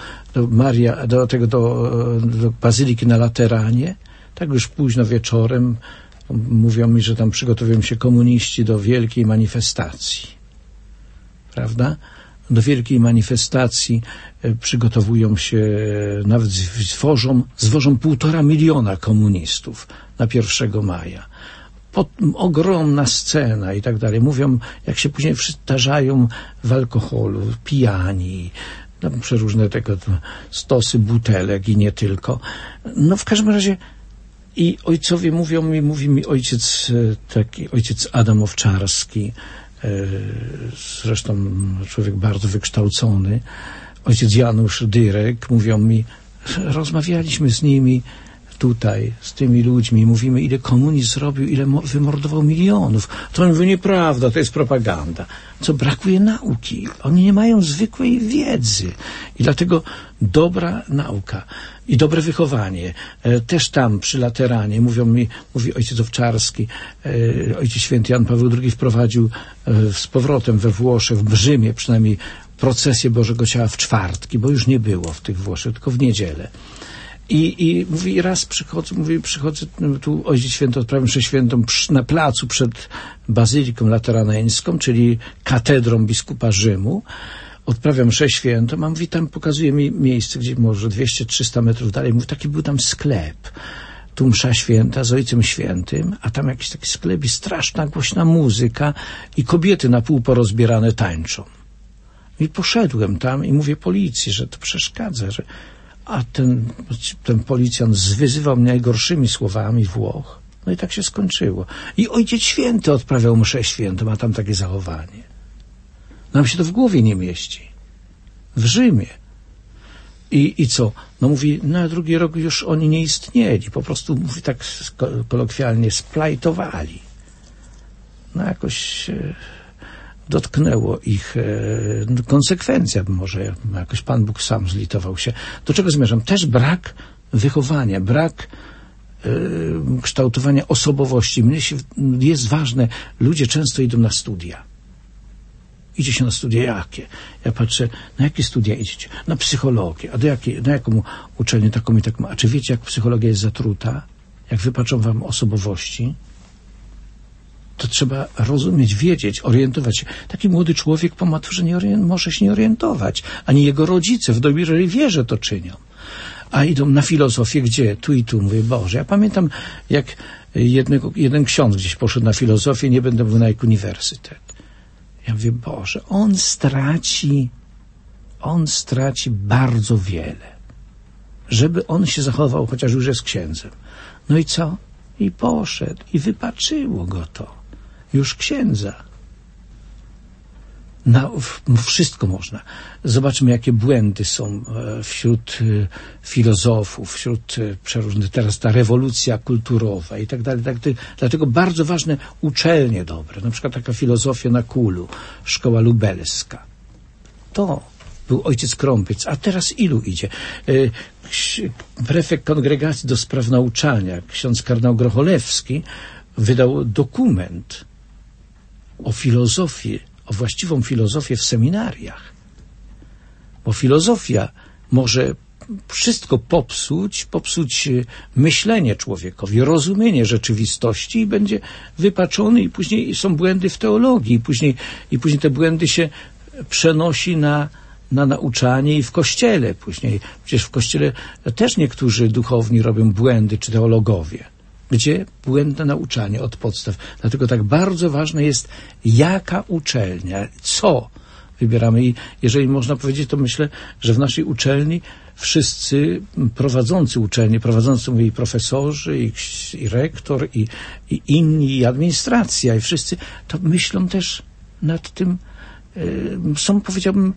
Bazyliki na Lateranie, tak już późno wieczorem, mówią mi, że tam przygotowują się komuniści do wielkiej manifestacji, prawda? Do wielkiej manifestacji przygotowują się, nawet zwożą 1,5 miliona komunistów na 1 maja. Ogromna scena i tak dalej. Mówią, jak się później wszyscy w alkoholu, pijani, przeróżne tego stosy butelek i nie tylko. No w każdym razie i ojcowie mówi mi ojciec Adam Owczarski, zresztą człowiek bardzo wykształcony, ojciec Janusz Dyrek, mówią mi, rozmawialiśmy z nimi, tutaj z tymi ludźmi, mówimy, ile komunizm zrobił, ile wymordował milionów. To on mówi, nieprawda, to jest propaganda. Co brakuje nauki. Oni nie mają zwykłej wiedzy. I dlatego dobra nauka i dobre wychowanie. Też tam przy Lateranie mówi ojciec Owczarski, ojciec święty Jan Paweł II wprowadził z powrotem we Włoszech, w Rzymie przynajmniej, procesję Bożego Ciała w czwartki, bo już nie było w tych Włoszech, tylko w niedzielę. I mówi, raz przychodzę tu, ojciec święty odprawił mszę świętą na placu przed Bazyliką Lateraneńską, czyli katedrą biskupa Rzymu. Odprawiam mszę świętą, a mówi, tam pokazuje mi miejsce, gdzie może 200-300 metrów dalej. Mówi, taki był tam sklep. Tu msza święta z Ojcem Świętym, a tam jakiś taki sklep i straszna, głośna muzyka i kobiety na pół porozbierane tańczą. I poszedłem tam i mówię policji, że to przeszkadza, że... A ten policjant zwyzywał mnie najgorszymi słowami Włoch. No i tak się skończyło. I Ojciec Święty odprawiał mszę świętą, a tam takie zachowanie. Nam się to w głowie nie mieści. W Rzymie. I co? No mówi, na drugi rok już oni nie istnieli. Po prostu, mówi tak kolokwialnie, splajtowali. No jakoś... dotknęło ich konsekwencja, może jakoś Pan Bóg sam zlitował się. Do czego zmierzam? Też brak wychowania, brak kształtowania osobowości. Mnie jest ważne, ludzie często idą na studia. Idzie się na studia jakie? Ja patrzę, na jakie studia idziecie? Na psychologię. A na jaką uczelnię taką i taką? A czy wiecie, jak psychologia jest zatruta? Jak wypaczą wam osobowości? To trzeba rozumieć, wiedzieć, orientować się. Taki młody człowiek po maturze może się nie orientować. Ani jego rodzice w dobrej wierze to czynią. A idą na filozofię, gdzie? Tu i tu. Mówię, Boże, ja pamiętam, jak jeden ksiądz gdzieś poszedł na filozofię, nie będę mówił na uniwersytet. Ja mówię, Boże, on straci bardzo wiele. Żeby on się zachował, chociaż już jest księdzem. No i co? I poszedł. I wypaczyło go to. Już księdza. Wszystko można. Zobaczmy, jakie błędy są wśród filozofów, wśród przeróżnych, teraz ta rewolucja kulturowa i tak dalej. Dlatego bardzo ważne uczelnie dobre. Na przykład taka filozofia na Kulu, szkoła lubelska. To był ojciec Krąpiec. A teraz ilu idzie? Prefekt Kongregacji do Spraw Nauczania, ksiądz kardynał Grocholewski, wydał dokument o filozofii, o właściwą filozofię w seminariach. Bo filozofia może wszystko popsuć myślenie człowiekowi, rozumienie rzeczywistości i będzie wypaczony i później są błędy w teologii i później te błędy się przenosi na nauczanie i w Kościele później. Przecież w Kościele też niektórzy duchowni robią błędy, czy teologowie. Gdzie błędne nauczanie od podstaw. Dlatego tak bardzo ważne jest, jaka uczelnia, co wybieramy. I jeżeli można powiedzieć, to myślę, że w naszej uczelni wszyscy prowadzący uczelnie, mówię, i profesorzy, i rektor, i inni, i administracja, i wszyscy, to myślą też nad tym, powiedziałbym,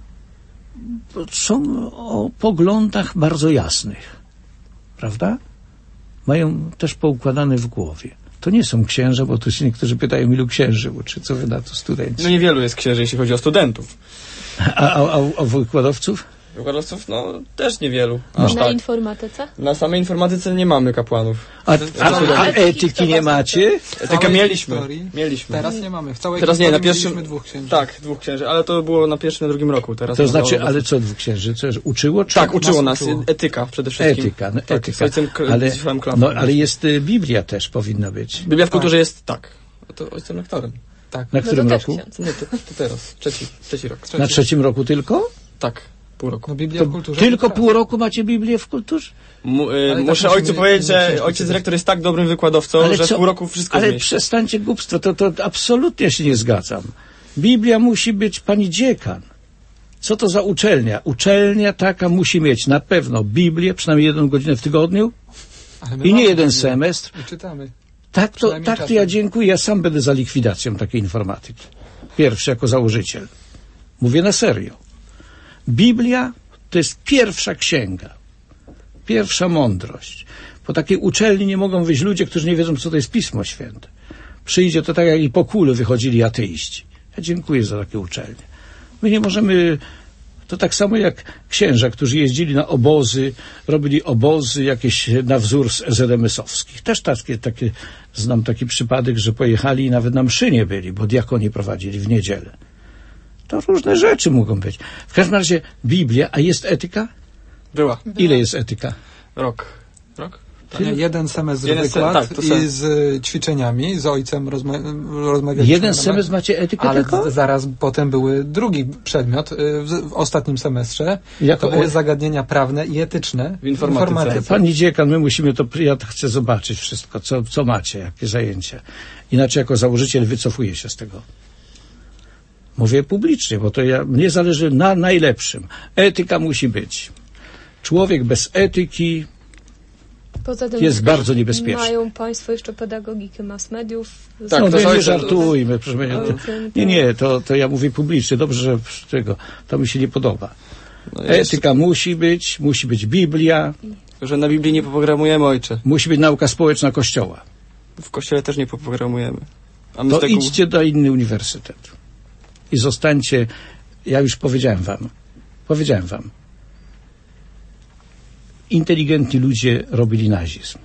są o poglądach bardzo jasnych. Prawda? Mają też poukładane w głowie. To nie są księża, bo to się niektórzy pytają, ilu księży uczy, co wy na to studenci. No niewielu jest księży, jeśli chodzi o studentów. A wykładowców? Wykładowców, no też niewielu. Na informatyce? Na samej informatyce nie mamy kapłanów. A etyki nie macie? Etykę mieliśmy. Teraz nie mamy. W całej teraz nie, na pierwszym mieliśmy 2 księży. Tak, 2 księży, ale to było na pierwszym, na drugim roku. Teraz to znaczy, ale co 2 księży? Co, uczyło? Czy tak, uczyło nas. Etyka przede wszystkim. Etyka. Ale jest Biblia też powinna być. Biblia w kulturze jest, tak. To ojcem lektorem. Tak. Na którym roku? Nie, to teraz. Trzeci rok. Na 3. roku tylko? Tak. Pół roku. No, Biblia w kulturze. Tylko pół roku macie Biblię w kulturze? Muszę ojcu powiedzieć, że ojciec rektor jest tak dobrym wykładowcą, że w pół roku wszystko zmieści. Ale przestańcie głupstwo, to absolutnie się nie zgadzam. Biblia musi być, pani dziekan. Co to za uczelnia? Uczelnia taka musi mieć na pewno Biblię, przynajmniej 1 godzinę w tygodniu i nie 1 semestr. I czytamy. Tak to ja dziękuję. Ja sam będę za likwidacją takiej informatyki. Pierwszy jako założyciel. Mówię na serio. Biblia to jest pierwsza księga, pierwsza mądrość. Po takiej uczelni nie mogą wyjść ludzie, którzy nie wiedzą, co to jest Pismo Święte. Przyjdzie to tak, jak i po kule wychodzili ateiści. Ja dziękuję za takie uczelnie. My nie możemy... To tak samo jak księża, którzy jeździli na obozy, robili obozy jakieś na wzór z SLMS-owskich. Też takie, znam taki przypadek, że pojechali i nawet na mszy nie byli, bo diakoni prowadzili w niedzielę. To różne rzeczy mogą być. W każdym razie Biblia, a jest etyka? Była. Ile jest etyka? Rok? Jeden semestr wykład i z ćwiczeniami, z ojcem rozmawialiśmy. Jeden semestr macie etykę ale tylko? zaraz potem były drugi przedmiot w ostatnim semestrze. To były zagadnienia prawne i etyczne w informatyce. Pani dziekan, my musimy to, ja chcę zobaczyć wszystko, co macie, jakie zajęcia. Inaczej jako założyciel wycofuję się z tego. Mówię publicznie, bo to mnie zależy na najlepszym. Etyka musi być. Człowiek bez etyki Poza tym jest bardzo niebezpieczny. Mają państwo jeszcze pedagogikę mass mediów. Tak, nie żartujmy, proszę mnie. Nie, to ja mówię publicznie. Dobrze, że to mi się nie podoba. Etyka musi być Biblia. Że na Biblii nie poprogramujemy, ojcze. Musi być nauka społeczna Kościoła. W Kościele też nie poprogramujemy. To idźcie do inny uniwersytet. I zostańcie, ja już powiedziałem wam, inteligentni ludzie robili nazizm.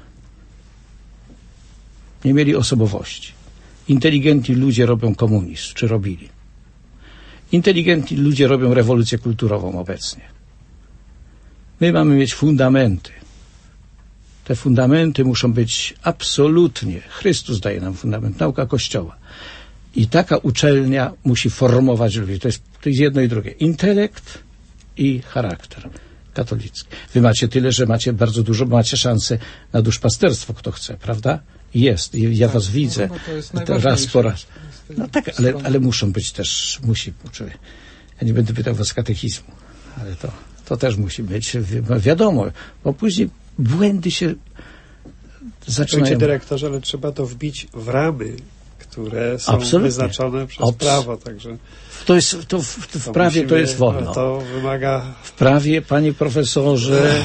Nie mieli osobowości. Inteligentni ludzie robią komunizm, czy robili. Inteligentni ludzie robią rewolucję kulturową obecnie. My mamy mieć fundamenty. Te fundamenty muszą być absolutnie, Chrystus daje nam fundament, nauka Kościoła. I taka uczelnia musi formować ludzi. To jest jedno i drugie. Intelekt i charakter katolicki. Wy macie tyle, że macie bardzo dużo, bo macie szansę na duszpasterstwo, kto chce, prawda? Jest. Ja was widzę. Raz po raz. No tak, ale muszą być też, ja nie będę pytał was katechizmu, ale to też musi być, wiadomo, bo później błędy się zaczynają. Panie dyrektorze, ale trzeba to wbić w ramy, które są wyznaczone przez prawo, także... W prawie to jest wolno. To wymaga... W prawie, panie profesorze,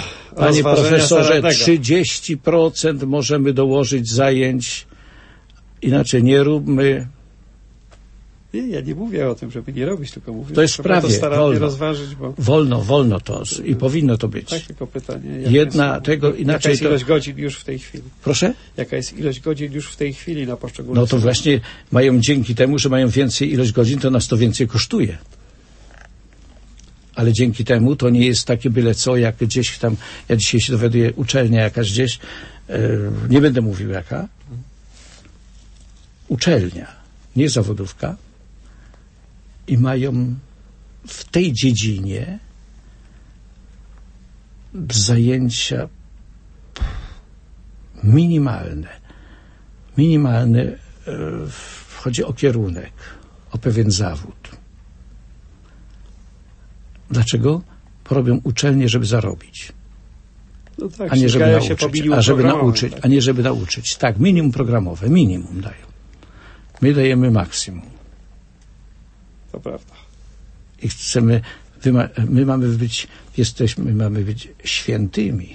30% możemy dołożyć zajęć. Inaczej nie róbmy. Nie, ja nie mówię o tym, żeby nie robić, tylko mówię, to jest w prawie, to starannie rozważyć, bo... Wolno to i powinno to być. Tak, tylko pytanie. Jaka jest ilość godzin już w tej chwili? Proszę? Jaka jest ilość godzin już w tej chwili na poszczególnych... No to właśnie mają dzięki temu, że mają więcej ilość godzin, to nas to więcej kosztuje. Ale dzięki temu to nie jest takie byle co, jak gdzieś tam, ja dzisiaj się dowiaduję, uczelnia jakaś gdzieś, nie będę mówił jaka, uczelnia, nie zawodówka, i mają w tej dziedzinie zajęcia minimalne, chodzi o kierunek, o pewien zawód. Dlaczego? Porobią uczelnię, żeby zarobić. No tak, a nie żeby nauczyć, tak. A nie żeby nauczyć. Tak, minimum programowe, minimum dają. My dajemy maksimum. To prawda. I chcemy, my mamy być świętymi.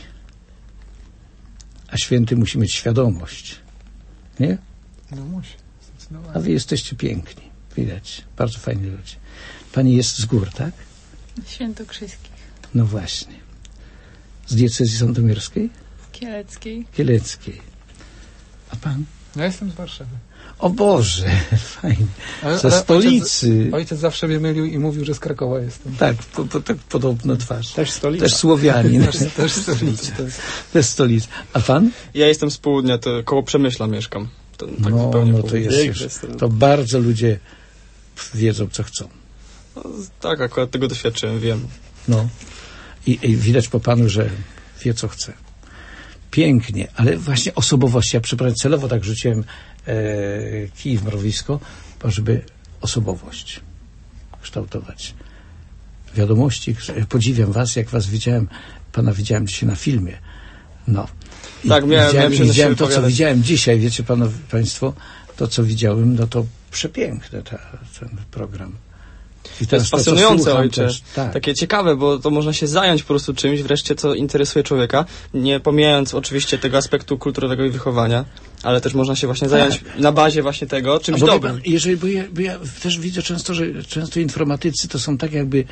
A święty musi mieć świadomość. Nie? No musi, zdecydowanie. A wy jesteście piękni. Widać. Bardzo fajni ludzie. Pani jest z gór, tak? Świętokrzyskich. No właśnie. Z diecezji sandomierskiej? Kieleckiej. A pan? Ja jestem z Warszawy. O Boże, fajnie. Ze stolicy. Ojciec zawsze mnie mylił i mówił, że z Krakowa jestem. Tak, tak podobna twarz. Też stolica. Też Słowianin. Też stolica. Też stolica. A pan? Ja jestem z południa, to koło Przemyśla mieszkam. To, tak no to jest to bardzo ludzie wiedzą, co chcą. No, tak, akurat tego doświadczyłem, wiem. No. I widać po panu, że wie, co chce. Pięknie, ale właśnie osobowość. Ja przepraszam, celowo tak rzuciłem kij w mrowisko, żeby osobowość kształtować. Wiadomości. Podziwiam was, jak was widziałem. Pana widziałem dzisiaj na filmie. No. Tak, widziałem to, co widziałem dzisiaj. Wiecie państwo, to, co widziałem, no to przepiękne ten program. I To jest teraz pasjonujące, słucham ojcze. też, tak. Takie ciekawe, bo to można się zająć po prostu czymś wreszcie, co interesuje człowieka, nie pomijając oczywiście tego aspektu kulturowego i wychowania, ale też można się właśnie zająć na bazie właśnie tego czymś Bo dobrym. Bo ja też widzę często, że często informatycy to są tak jakby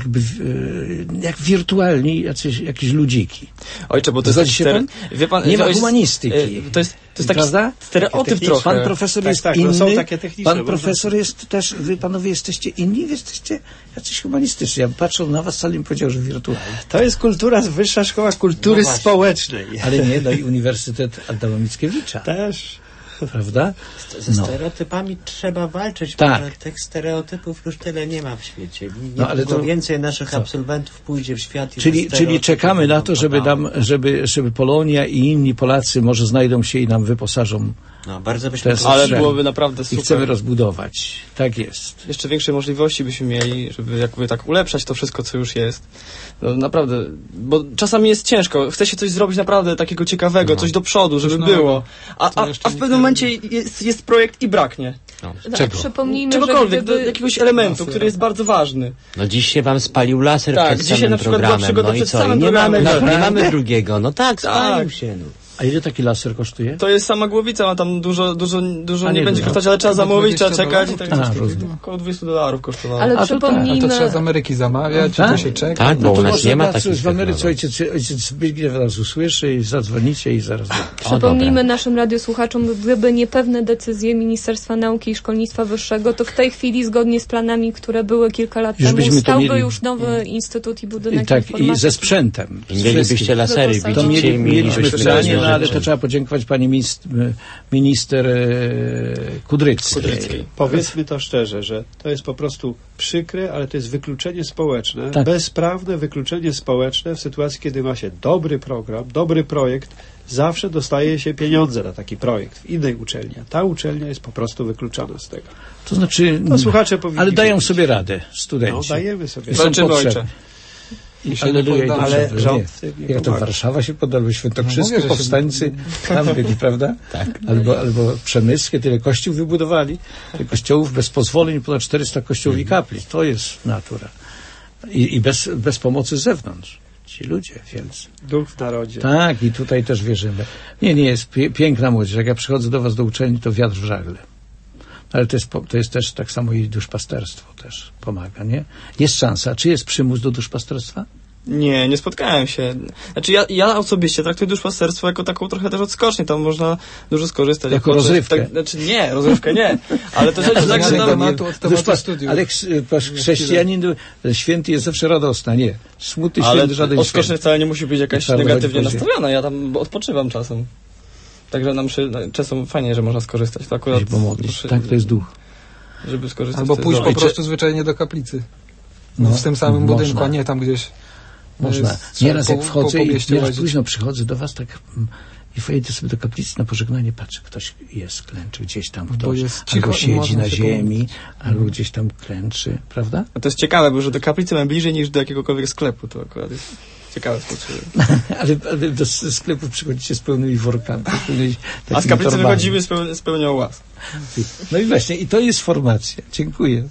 jak wirtualni jakieś ludziki. Ojcze, bo to Zgadza jest się taki pan? wie pan, Nie ma ojciec, humanistyki. To jest taki Prawda? stereotyp trochę. Pan profesor jest Tak, inny, no są takie techniczne, pan profesor jest też, wy panowie jesteście inni, wy jesteście jacyś humanistyczni. Ja patrząc na was, wcale nie powiedział, że wirtualnie. To jest wyższa szkoła kultury społecznej. Ale nie, no i Uniwersytet Adama Mickiewicza. Też. Prawda? Ze stereotypami trzeba walczyć, Tak. bo tych stereotypów już tyle nie ma w świecie. Ale to więcej naszych absolwentów pójdzie w świat. I Czyli czekamy na to, żeby Polonia i inni Polacy może znajdą się i nam wyposażą. No, bardzo byśmy Ale byłoby naprawdę super. I chcemy rozbudować. Tak jest. Jeszcze większe możliwości byśmy mieli, żeby jakby tak ulepszać to wszystko, co już jest. No naprawdę, bo czasami jest ciężko. Chce się coś zrobić naprawdę takiego ciekawego, coś do przodu, żeby było. A w pewnym momencie jest projekt i braknie. Czego? Przypomnijmy, Czegokolwiek, że gdyby... jakiegoś elementu, który jest bardzo ważny. No dziś się wam spalił laser Tak, przed dzisiaj samym na przykład była programem. przygoda No i przed co? samym I nie programem. mamy drugiego. No tak, spalił się. No. A ile taki laser kosztuje? To jest sama głowica, ma tam dużo A nie nie będzie dużo. kosztować, ale trzeba zamówić, trzeba czekać i tak A, rozumiem. około $200 kosztowało. Ale A to przypomnijmy... A to trzeba z Ameryki zamawiać, Tak? to się czeka. Tak, bo u nas nie ma Może takich w Ameryce technologii. ojciec Zbigniew was usłyszy i zadzwonicie i zaraz... Przypomnijmy naszym radiosłuchaczom, gdyby niepewne decyzje Ministerstwa Nauki i Szkolnictwa Wyższego, to w tej chwili, zgodnie z planami, które były kilka lat Już temu, byśmy to stałby mieli. już nowy instytut i budynek I tak, informatyki. i ze sprzętem. I mielibyście lasery, To widzicie? Mieliśmy mielibyśmy pytanie, różne no ale rzeczy. to trzeba podziękować pani minister Kudryckiej. Powiedzmy to szczerze, że to jest po prostu przykre, ale to jest wykluczenie społeczne, Tak. bezprawne wykluczenie społeczne w sytuacji, kiedy ma się dobry program, dobry projekt, zawsze dostaje się pieniądze na taki projekt w innej uczelni. A ta uczelnia jest po prostu wykluczana z tego. To znaczy, To słuchacze powinni ale dają wiedzieć. sobie radę No, studenci. dajemy sobie. I są Walczymy, potrzebni. ojcze. I się nie Alleluja, poddamy. Ale dobrze, rząd nie. w tym nie Jak to pomaga. Warszawa się podała, Świętokrzyskie, mówię, że się- powstańcy tam byli, prawda? Tak. Albo Przemyskie, tyle kościół wybudowali, tyle kościołów bez pozwoleń, ponad 400 kościołów i kapli. To jest natura. I bez pomocy z zewnątrz. Ci ludzie wielcy. Duch w narodzie. Tak, i tutaj też wierzymy. Nie, jest piękna młodzież. Jak ja przychodzę do was do uczelni, to wiatr w żagle. Ale to jest też tak samo i duszpasterstwo też pomaga, nie? Jest szansa. Czy jest przymus do duszpasterstwa? Nie spotkałem się. Znaczy ja osobiście traktuję duszpasterstwo jako taką trochę też odskocznię, tam można dużo skorzystać. Jako rozrywkę. Tak, znaczy nie, rozrywkę nie, ale to jest tak, że Zmianę tam, tematu od tematu studiów. Ale chrześcijanin święty jest zawsze radosny, nie. Smutny ale święty, żaden odskocznia święty. wcale nie musi być jakaś Trzeba negatywnie wychodzić. nastawiona, ja tam odpoczywam czasem. Także nam czasem fajnie, że można skorzystać. To akurat, Się pomodlić. Tak, to jest duch. żeby skorzystać. Albo to jest pójść po dobre. prostu zwyczajnie do kaplicy. No, w tym samym można. budynku, a nie tam gdzieś. Można. Trzeba Nieraz jak wchodzę i mieście nieraz łazić. późno przychodzę do was tak i wejdę sobie do kaplicy na pożegnanie, patrzę, ktoś jest, klęczy gdzieś tam, Bo ktoś jest cicho albo i siedzi można na się ziemi, pomodlić. albo gdzieś tam klęczy, prawda? A to jest ciekawe, bo że do kaplicy mam bliżej niż do jakiegokolwiek sklepu, to akurat jest ciekawe spostrzeżenie. ale do sklepu przychodzicie z pełnymi workami. A z kaplicy wychodzimy z pełnią łask. No i właśnie, i to jest formacja. Dziękuję.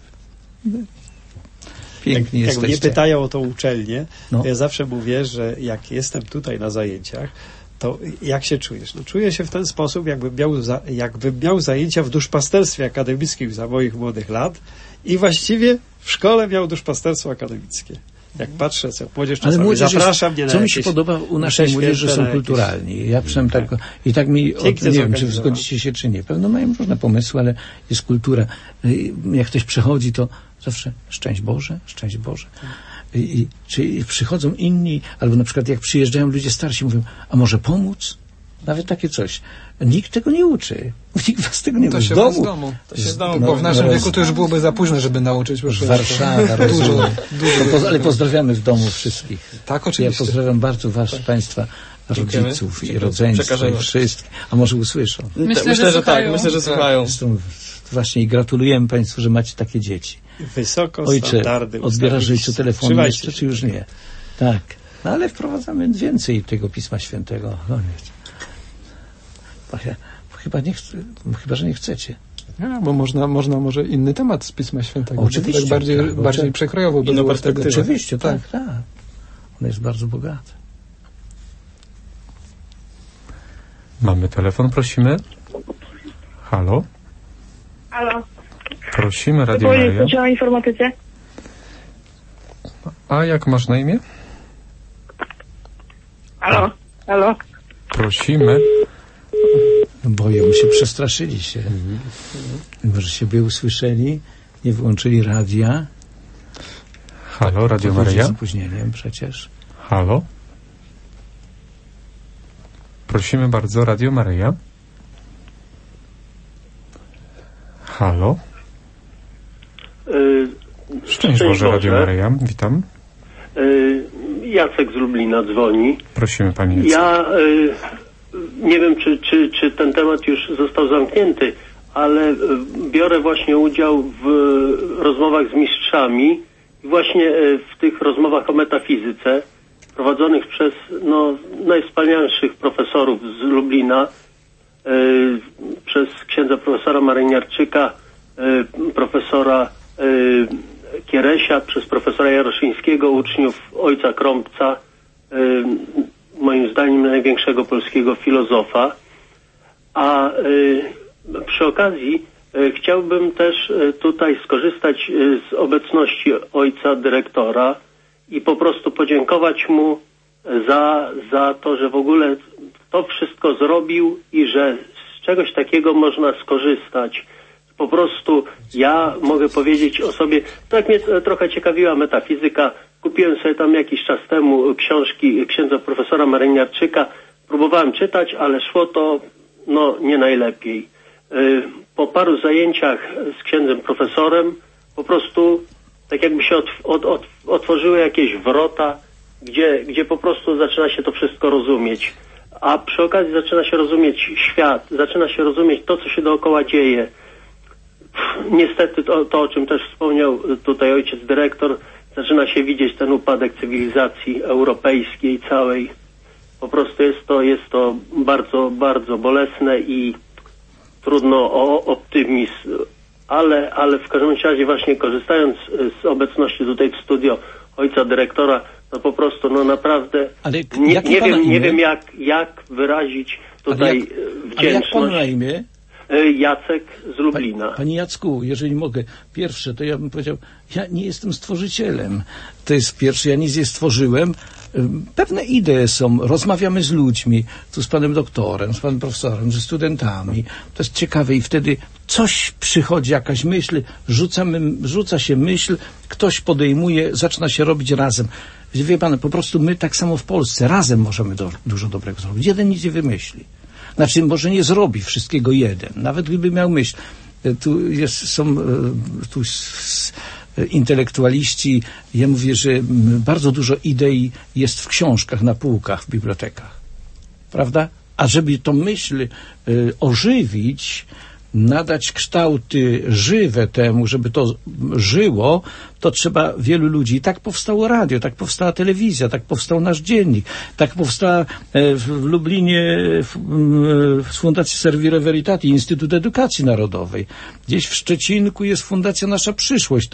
Pięknie Jak jesteście. mnie pytają o tą uczelnię, No. to ja zawsze mówię, że jak jestem tutaj na zajęciach, to jak się czujesz? No, czuję się w ten sposób, jakbym miał zajęcia w duszpasterstwie akademickim za moich młodych lat i właściwie w szkole miał duszpasterstwo akademickie. Jak patrzę, co młodzież Ale czasami młodzież zaprasza mnie na co mi jakieś się podoba u naszej msze młodzieży, że święte, są na jakieś- kulturalni. Ja przynajmniej tak, i tak mi, Pięknie nie wiem, czy zorganizowane. zgodzicie się, czy nie. Pewno mają różne pomysły, ale jest kultura. Jak ktoś przychodzi, to zawsze szczęść Boże, szczęść Boże. Czy przychodzą inni, albo na przykład jak przyjeżdżają ludzie starsi, mówią, a może pomóc? Nawet takie coś. Nikt tego nie uczy. Nikt was tego nie To uczy. się W domu. z domu. To się z domu, Bo w naszym no, wieku to już byłoby za późno, żeby nauczyć. Bo Warszawa, dużo, rozumiem. dużo. Ale pozdrawiamy w domu wszystkich. Tak, Ja oczywiście. pozdrawiam bardzo Państwa, Dziękujemy. rodziców i rodzeństwa Przekażemy. i wszystkich. A może usłyszą. Myślę, że tak, słuchają. myślę, że słuchają. Zresztą właśnie i gratulujemy Państwu, że macie takie dzieci. Wysoko Ojcze, standardy odbierasz ustawić. ojcu telefon Trzymajcie jeszcze, się. czy już nie? Tak. No ale wprowadzamy więcej tego Pisma Świętego. No, wiecie. Chyba, że nie chcecie. Ja, bo można może inny temat z Pisma Świętego. Oczywiście. Tak bardziej przekrojowo by było wtedy. Oczywiście, tak. On jest bardzo bogaty. Mamy telefon, prosimy. Halo? Halo. Prosimy, Radio Maryja. Bo o informatyce. A jak masz na imię? Halo. Halo. Prosimy. Boję się, przestraszyli się. Może siebie usłyszeli, nie wyłączyli radia. Halo, Radio Maryja. Z opóźnieniem przecież. Halo? Prosimy bardzo, Radio Maryja. Halo? Szczęść Boże, Radio Maryja. Witam. Jacek z Lublina dzwoni. Prosimy, Panie Jacek. Ja nie wiem, czy ten temat już został zamknięty, ale biorę właśnie udział w rozmowach z mistrzami i właśnie w tych rozmowach o metafizyce prowadzonych przez najwspanialszych profesorów z Lublina, przez księdza profesora Marynarczyka, profesora Kieresia, przez profesora Jaroszyńskiego, uczniów ojca Krąbca, moim zdaniem największego polskiego filozofa. A przy okazji chciałbym też tutaj skorzystać z obecności ojca dyrektora i po prostu podziękować mu za to, że w ogóle to wszystko zrobił i że z czegoś takiego można skorzystać. Po prostu ja mogę powiedzieć o sobie, tak mnie trochę ciekawiła metafizyka. Kupiłem sobie tam jakiś czas temu książki księdza profesora Marynarczyka. Próbowałem czytać, ale szło to nie najlepiej. Po paru zajęciach z księdzem profesorem po prostu tak jakby się otworzyły jakieś wrota, gdzie po prostu zaczyna się to wszystko rozumieć. A przy okazji zaczyna się rozumieć świat, zaczyna się rozumieć to, co się dookoła dzieje. Niestety to, o czym też wspomniał tutaj ojciec dyrektor, zaczyna się widzieć ten upadek cywilizacji europejskiej całej. Po prostu jest to bardzo, bardzo bolesne i trudno o optymizm. Ale w każdym razie właśnie korzystając z obecności tutaj w studio ojca dyrektora, po prostu naprawdę nie wiem jak wyrazić tutaj wdzięczność. Ale jak pan na imię? Jacek z Lublina. Panie Jacku, jeżeli mogę, pierwsze, to ja bym powiedział, ja nie jestem stworzycielem. To jest pierwsze, ja nic nie stworzyłem. Pewne idee są, rozmawiamy z ludźmi, tu z panem doktorem, z panem profesorem, ze studentami. To jest ciekawe i wtedy coś przychodzi, jakaś myśl, rzuca się myśl, ktoś podejmuje, zaczyna się robić razem. Wie pan, po prostu my tak samo w Polsce razem możemy dużo dobrego zrobić. Jeden nic nie wymyśli. Znaczy, może nie zrobi wszystkiego jeden. Nawet gdyby miał myśl. Są intelektualiści. Ja mówię, że bardzo dużo idei jest w książkach, na półkach, w bibliotekach. Prawda? A żeby tą myśl ożywić, nadać kształty żywe temu, żeby to żyło, to trzeba wielu ludzi. I tak powstało radio, tak powstała telewizja, tak powstał nasz dziennik, tak powstała w Lublinie z Fundacji Servire Veritati Instytut Edukacji Narodowej. Gdzieś w Szczecinku jest Fundacja Nasza Przyszłość,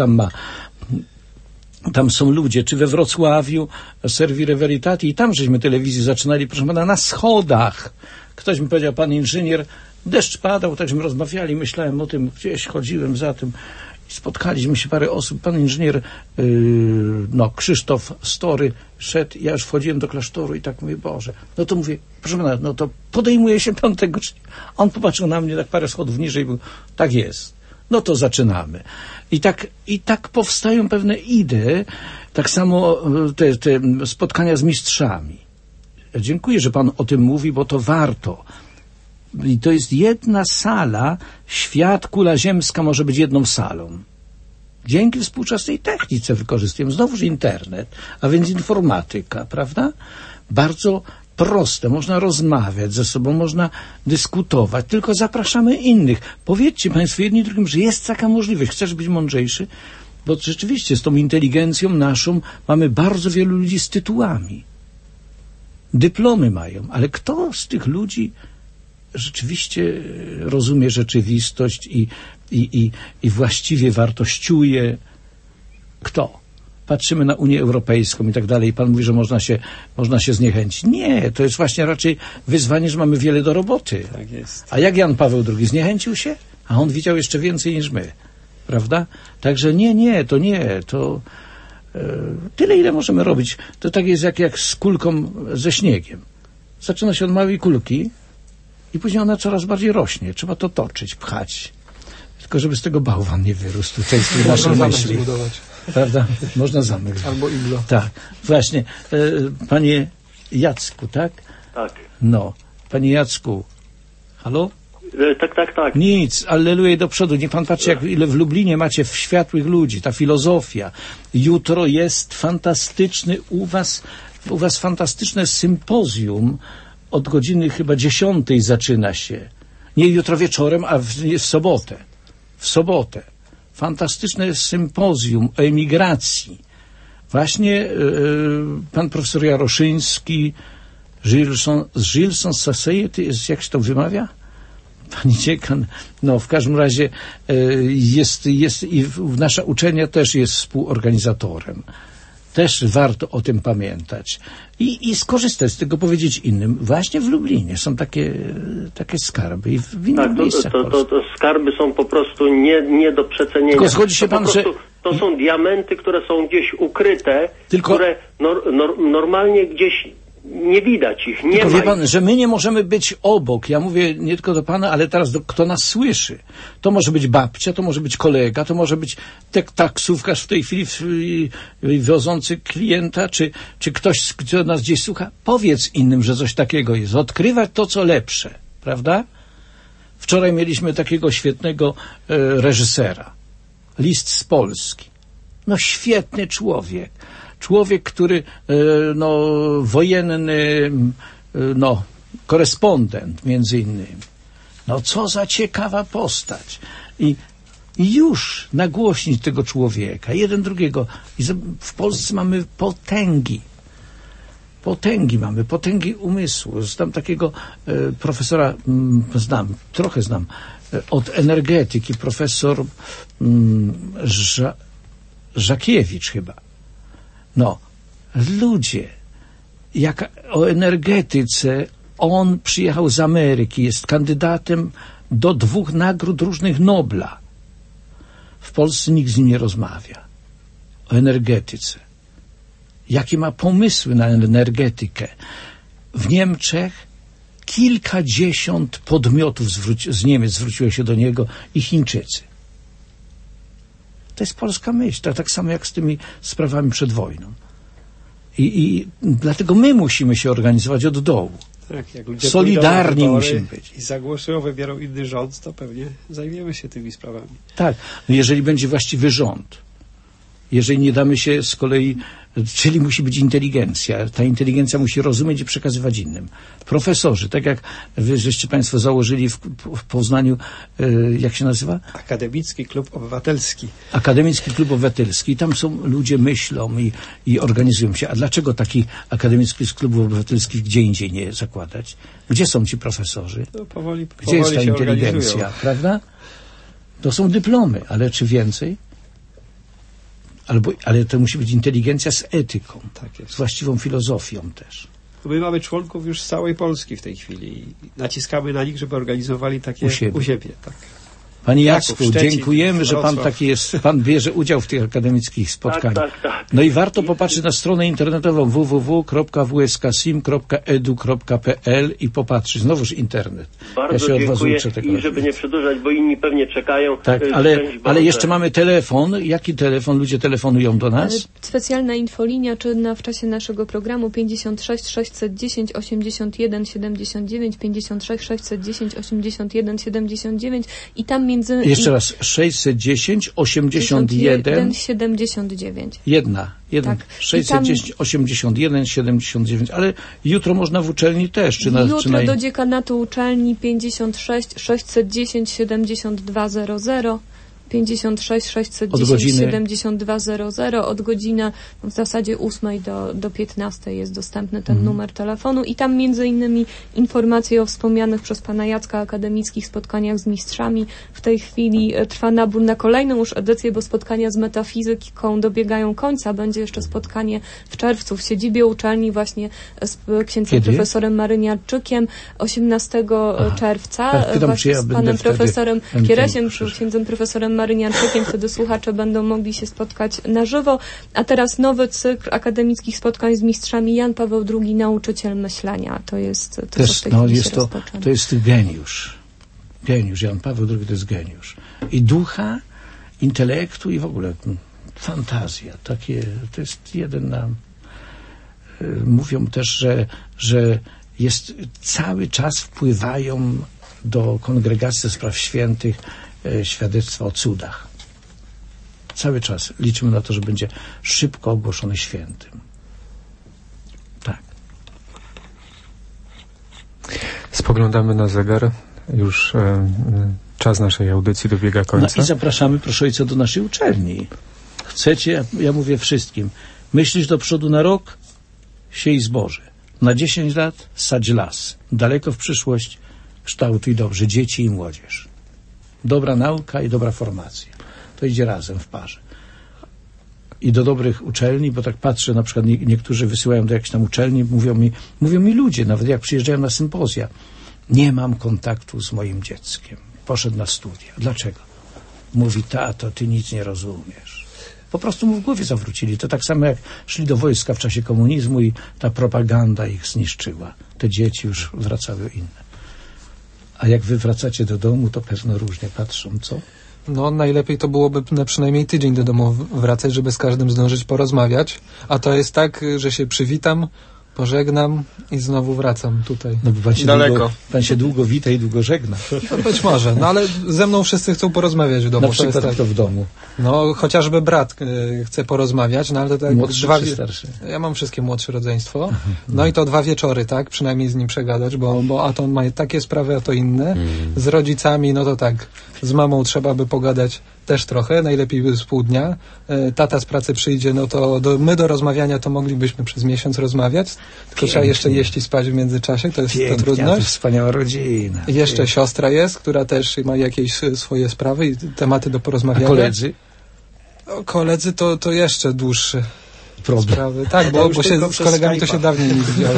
tam są ludzie, czy we Wrocławiu Servire Veritati i tam żeśmy telewizję zaczynali, proszę pana, na schodach. Ktoś mi powiedział, pan inżynier, deszcz padał, takśmy rozmawiali, myślałem o tym, gdzieś chodziłem za tym i spotkaliśmy się parę osób. Pan inżynier Krzysztof Story szedł, ja już wchodziłem do klasztoru i tak mówię, Boże, no to mówię, proszę pana, no to podejmuje się pan tego, czy... On popatrzył na mnie tak parę schodów niżej, był, tak jest, no to zaczynamy. I tak powstają pewne idee, tak samo te spotkania z mistrzami. Dziękuję, że pan o tym mówi, bo to warto. I to jest jedna sala, świat, kula ziemska może być jedną salą. Dzięki współczesnej technice wykorzystujemy znowuż internet, a więc informatyka, prawda? Bardzo proste, można rozmawiać ze sobą, można dyskutować, tylko zapraszamy innych. Powiedzcie państwo jedni drugim, że jest taka możliwość. Chcesz być mądrzejszy? Bo rzeczywiście z tą inteligencją naszą mamy bardzo wielu ludzi z tytułami. Dyplomy mają, ale kto z tych ludzi rzeczywiście rozumie rzeczywistość i właściwie wartościuje. Kto? Patrzymy na Unię Europejską i tak dalej. Pan mówi, że można się zniechęcić. Nie, to jest właśnie raczej wyzwanie, że mamy wiele do roboty. Tak jest. A jak Jan Paweł II zniechęcił się? A on widział jeszcze więcej niż my. Prawda? Także to tyle, ile możemy robić. To tak jest jak z kulką ze śniegiem. Zaczyna się od małej kulki i później ona coraz bardziej rośnie. Trzeba to toczyć, pchać. Tylko żeby z tego bałwan nie wyrósł. Tutaj z tej naszej myśli. Prawda? Można zamek. Albo iglo. Tak. Właśnie. Panie Jacku, tak? Tak. No. Panie Jacku. Halo? Tak. Nic, alleluja do przodu. Niech pan patrzy, ile w Lublinie macie światłych ludzi, ta filozofia. Jutro jest fantastyczny u was fantastyczne sympozjum. Od godziny chyba 10 zaczyna się. Nie jutro wieczorem, a w sobotę. W sobotę. Fantastyczne sympozjum o emigracji. Właśnie pan profesor Jaroszyński, Gilson Society, jak się to wymawia? Pani dziekan, no w każdym razie jest i nasza uczelnia też jest współorganizatorem. Też warto o tym pamiętać. I skorzystać z tego, powiedzieć innym. Właśnie w Lublinie są takie skarby i w innych miejscach. To skarby są po prostu nie do przecenienia. Tylko zgodzi się pan, że... To są diamenty, które są gdzieś ukryte, które normalnie gdzieś nie widać ich. Tylko wie pan, że my nie możemy być obok. Ja mówię nie tylko do pana, ale teraz kto nas słyszy. To może być babcia, to może być kolega, to może być taksówkarz w tej chwili wiozący klienta, czy ktoś, kto nas gdzieś słucha. Powiedz innym, że coś takiego jest. Odkrywać to, co lepsze. Prawda? Wczoraj mieliśmy takiego świetnego reżysera. List z Polski. No świetny człowiek. Człowiek, który, wojenny, korespondent między innymi. No co za ciekawa postać. I już nagłośnić tego człowieka, jeden drugiego. I w Polsce mamy potęgi. Potęgi umysłu. Znam takiego profesora, trochę znam, od energetyki, profesor Żakiewicz chyba. No, ludzie, jak o energetyce, on przyjechał z Ameryki, jest kandydatem do 2 nagród różnych Nobla. W Polsce nikt z nim nie rozmawia o energetyce. Jakie ma pomysły na energetykę. W Niemczech kilkadziesiąt podmiotów z Niemiec zwróciło się do niego i Chińczycy. To jest polska myśl, tak samo jak z tymi sprawami przed wojną. I dlatego my musimy się organizować od dołu. Tak, jak ludzie solidarni musimy być. I zagłosują, wybierą inny rząd, to pewnie zajmiemy się tymi sprawami. Tak, no jeżeli będzie właściwy rząd, jeżeli nie damy się z kolei, czyli musi być inteligencja. Ta inteligencja musi rozumieć i przekazywać innym. Profesorzy, tak jak żeście państwo założyli w Poznaniu, jak się nazywa? Akademicki Klub Obywatelski. Akademicki Klub Obywatelski. Tam są ludzie, myślą i organizują się. A dlaczego taki Akademicki Klub Obywatelski gdzie indziej nie zakładać? Gdzie są ci profesorzy? No, powoli gdzie jest ta się inteligencja, prawda? To są dyplomy, ale czy więcej? Ale to musi być inteligencja z etyką, tak jest. Z właściwą filozofią też. My mamy członków już z całej Polski w tej chwili i naciskamy na nich, żeby organizowali takie u siebie. Tak. Panie Jacku, dziękujemy, że pan taki jest, pan bierze udział w tych akademickich spotkaniach. Tak. No i warto popatrzeć na stronę internetową www.wskasim.edu.pl i popatrzeć. Znowuż internet. Bardzo dziękuję i żeby nie przedłużać, bo inni pewnie czekają. Tak, ale jeszcze mamy telefon. Jaki telefon? Ludzie telefonują do nas? Specjalna infolinia, czy w czasie naszego programu 56 610 81 79, 56 610 81 79 i tam Jeszcze raz, 610, 81, 79. Jedna. Tak. 610, 81, 79. Ale jutro można w uczelni też. Jutro do dziekanatu uczelni 56 610 7200. 56 610 7200 od godziny w zasadzie 8 do 15 jest dostępny ten numer telefonu i tam między innymi informacje o wspomnianych przez pana Jacka akademickich spotkaniach z mistrzami. W tej chwili trwa nabór na kolejną już edycję, bo spotkania z metafizyką dobiegają końca. Będzie jeszcze spotkanie w czerwcu w siedzibie uczelni właśnie z księdzem profesorem Maryniarczykiem 18 czerwca właśnie z panem profesorem Kieresiem, księdzem profesorem Maryniarczykiem. Wtedy słuchacze będą mogli się spotkać na żywo. A teraz nowy cykl akademickich spotkań z mistrzami. Jan Paweł II, nauczyciel myślenia. To jest to, co w tej chwili się rozpoczyna. To jest geniusz. Geniusz. Jan Paweł II to jest geniusz. I ducha, intelektu i w ogóle fantazja. To jest jeden na... Mówią też, że jest cały czas wpływają do Kongregacji Spraw Świętych świadectwa o cudach. Cały czas liczymy na to, że będzie szybko ogłoszony świętym. Tak. Spoglądamy na zegar. Już czas naszej audycji dobiega końca. No i zapraszamy, proszę ojca, do naszej uczelni. Chcecie, ja mówię wszystkim, myślisz do przodu na rok? Siej zboże. Na 10 lat sadź las. Daleko w przyszłość kształtuj dobrze dzieci i młodzież. Dobra nauka i dobra formacja. To idzie razem w parze. I do dobrych uczelni, bo tak patrzę, na przykład niektórzy wysyłają do jakiejś tam uczelni, mówią mi ludzie, nawet jak przyjeżdżają na sympozja, nie mam kontaktu z moim dzieckiem. Poszedł na studia. Dlaczego? Mówi, tato, ty nic nie rozumiesz. Po prostu mu w głowie zawrócili. To tak samo jak szli do wojska w czasie komunizmu i ta propaganda ich zniszczyła. Te dzieci już wracały inne. A jak wy wracacie do domu, to pewno różnie patrzą, co? No, najlepiej to byłoby na przynajmniej tydzień do domu wracać, żeby z każdym zdążyć porozmawiać. A to jest tak, że się przywitam, pożegnam i znowu wracam tutaj. No bo pan się długo wita i długo żegna. No być może, no ale ze mną wszyscy chcą porozmawiać w domu. Na przykład kto w domu? No chociażby brat chce porozmawiać, no ale to tak... Młodszy czy starszy? Ja mam wszystkie młodsze rodzeństwo. No i to 2 wieczory, tak? Przynajmniej z nim przegadać, bo a to ma takie sprawy, a to inne. Z rodzicami, no to tak, z mamą trzeba by pogadać też trochę, najlepiej z pół dnia. Tata z pracy przyjdzie, no to my do rozmawiania to moglibyśmy przez miesiąc rozmawiać, tylko trzeba jeszcze jeść i spać w międzyczasie, to jest ta trudność. To wspaniała rodzina. I jeszcze siostra jest, która też ma jakieś swoje sprawy i tematy do porozmawiania. A koledzy? No, koledzy to jeszcze dłuższe problem. Sprawy. Tak, bo się z kolegami to się dawniej nie widziałem.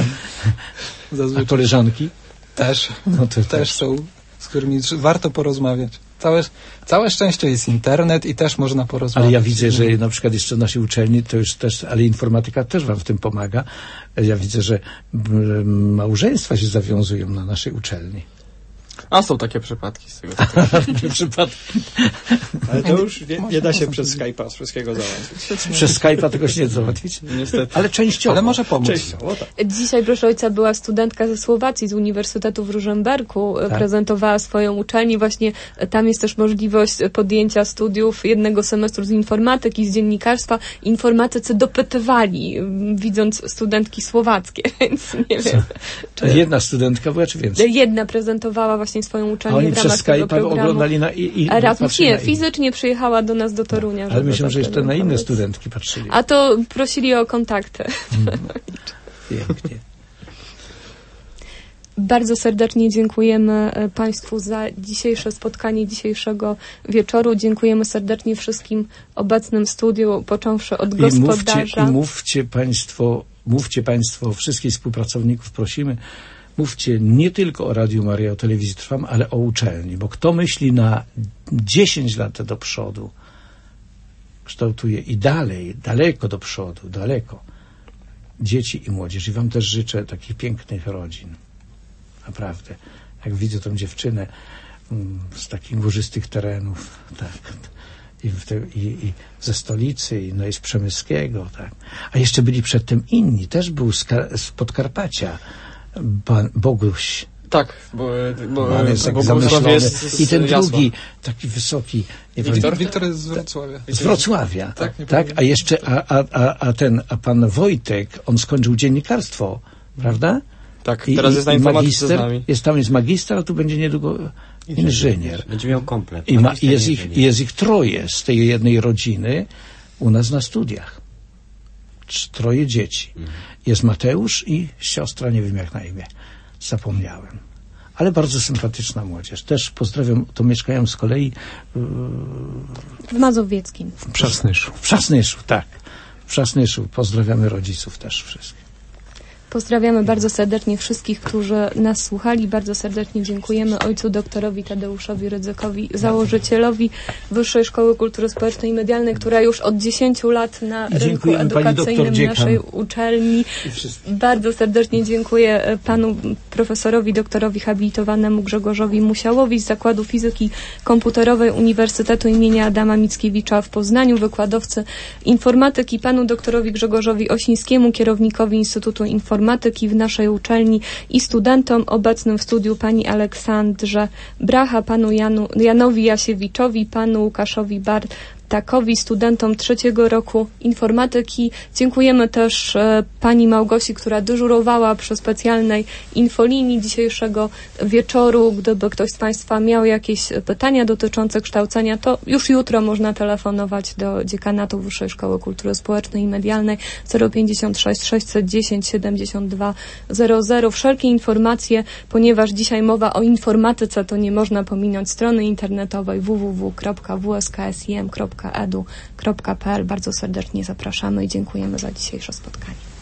A koleżanki? Też. No to też są, z którymi warto porozmawiać. Całe szczęście jest internet i też można porozmawiać. Ale ja widzę, że na przykład jeszcze w naszej uczelni to już też, ale informatyka też wam w tym pomaga. Ja widzę, że małżeństwa się zawiązują na naszej uczelni. A są takie przypadki z tego. Przypadki. Ale to już nie da się przez Skype'a wszystkiego załatwić. Przez Skype'a tego się nie da załatwić? Niestety. Ale częściowo. Ale może pomóc. Częściowo, tak. Dzisiaj, proszę ojca, była studentka ze Słowacji, z Uniwersytetu w Rużomberku. Tak. Prezentowała swoją uczelnię. Właśnie tam jest też możliwość podjęcia studiów jednego semestru z informatyki, z dziennikarstwa. Informatycy dopytywali, widząc studentki słowackie, więc nie wiem. Jedna studentka była, czy więcej? Jedna prezentowała właśnie swoją uczelnię. A oni w ramach przez Skype'a programu. oglądali Erasmus. Nie, fizycznie przyjechała do nas do Torunia. Ale myślę, że jeszcze na inne studentki patrzyli. A to prosili o kontakty. Pięknie. Bardzo serdecznie dziękujemy Państwu za dzisiejsze spotkanie, dzisiejszego wieczoru. Dziękujemy serdecznie wszystkim obecnym w studiu, począwszy od gospodarza. I mówcie Państwo, wszystkich współpracowników prosimy, mówcie nie tylko o Radiu Maryja, o Telewizji Trwam, ale o uczelni, bo kto myśli na 10 lat do przodu, kształtuje i dalej, daleko do przodu, daleko, dzieci i młodzież. I wam też życzę takich pięknych rodzin. Naprawdę. Jak widzę tą dziewczynę z takich górzystych terenów, tak, i ze stolicy, no i z Przemyskiego, tak. A jeszcze byli przedtem inni, też był z Podkarpacia, pan Boguś. Tak, bo jest tak zamyślony. I ten drugi, taki wysoki. Wiktor jest z Wrocławia. Z Wrocławia, tak? A jeszcze, a pan Wojtek, on skończył dziennikarstwo, prawda? Tak, teraz jest na informatyce z nami. Tam jest magister, a tu będzie niedługo inżynier. Będzie miał komplet. Jest ich 3 z tej jednej rodziny u nas na studiach. 3 dzieci. Jest Mateusz i siostra, nie wiem jak na imię. Zapomniałem. Ale bardzo sympatyczna młodzież. Też pozdrawiam, to mieszkają z kolei w Mazowieckim. W Przasnyszu. W Przasnyszu, tak. W Przasnyszu. Pozdrawiamy rodziców też wszystkich. Pozdrawiamy bardzo serdecznie wszystkich, którzy nas słuchali. Bardzo serdecznie dziękujemy ojcu doktorowi Tadeuszowi Rydzykowi, założycielowi Wyższej Szkoły Kultury Społecznej i Medialnej, która już od 10 lat na rynku edukacyjnym naszej uczelni. Bardzo serdecznie dziękuję panu profesorowi, doktorowi habilitowanemu Grzegorzowi Musiałowi z Zakładu Fizyki Komputerowej Uniwersytetu imienia Adama Mickiewicza w Poznaniu, wykładowcy informatyki, panu doktorowi Grzegorzowi Osińskiemu, kierownikowi Instytutu Informatyki w naszej uczelni i studentom obecnym w studiu pani Aleksandrze Bracha, panu Janowi Jasiewiczowi, panu Łukaszowi Bartakowi, studentom 3. roku informatyki. Dziękujemy też pani Małgosi, która dyżurowała przy specjalnej infolinii dzisiejszego wieczoru. Gdyby ktoś z państwa miał jakieś pytania dotyczące kształcenia, to już jutro można telefonować do Dziekanatu Wyższej Szkoły Kultury Społecznej i Medialnej 056 610 72 00. Wszelkie informacje, ponieważ dzisiaj mowa o informatyce, to nie można pominąć strony internetowej www.wsksim.edu.pl. Bardzo serdecznie zapraszamy i dziękujemy za dzisiejsze spotkanie.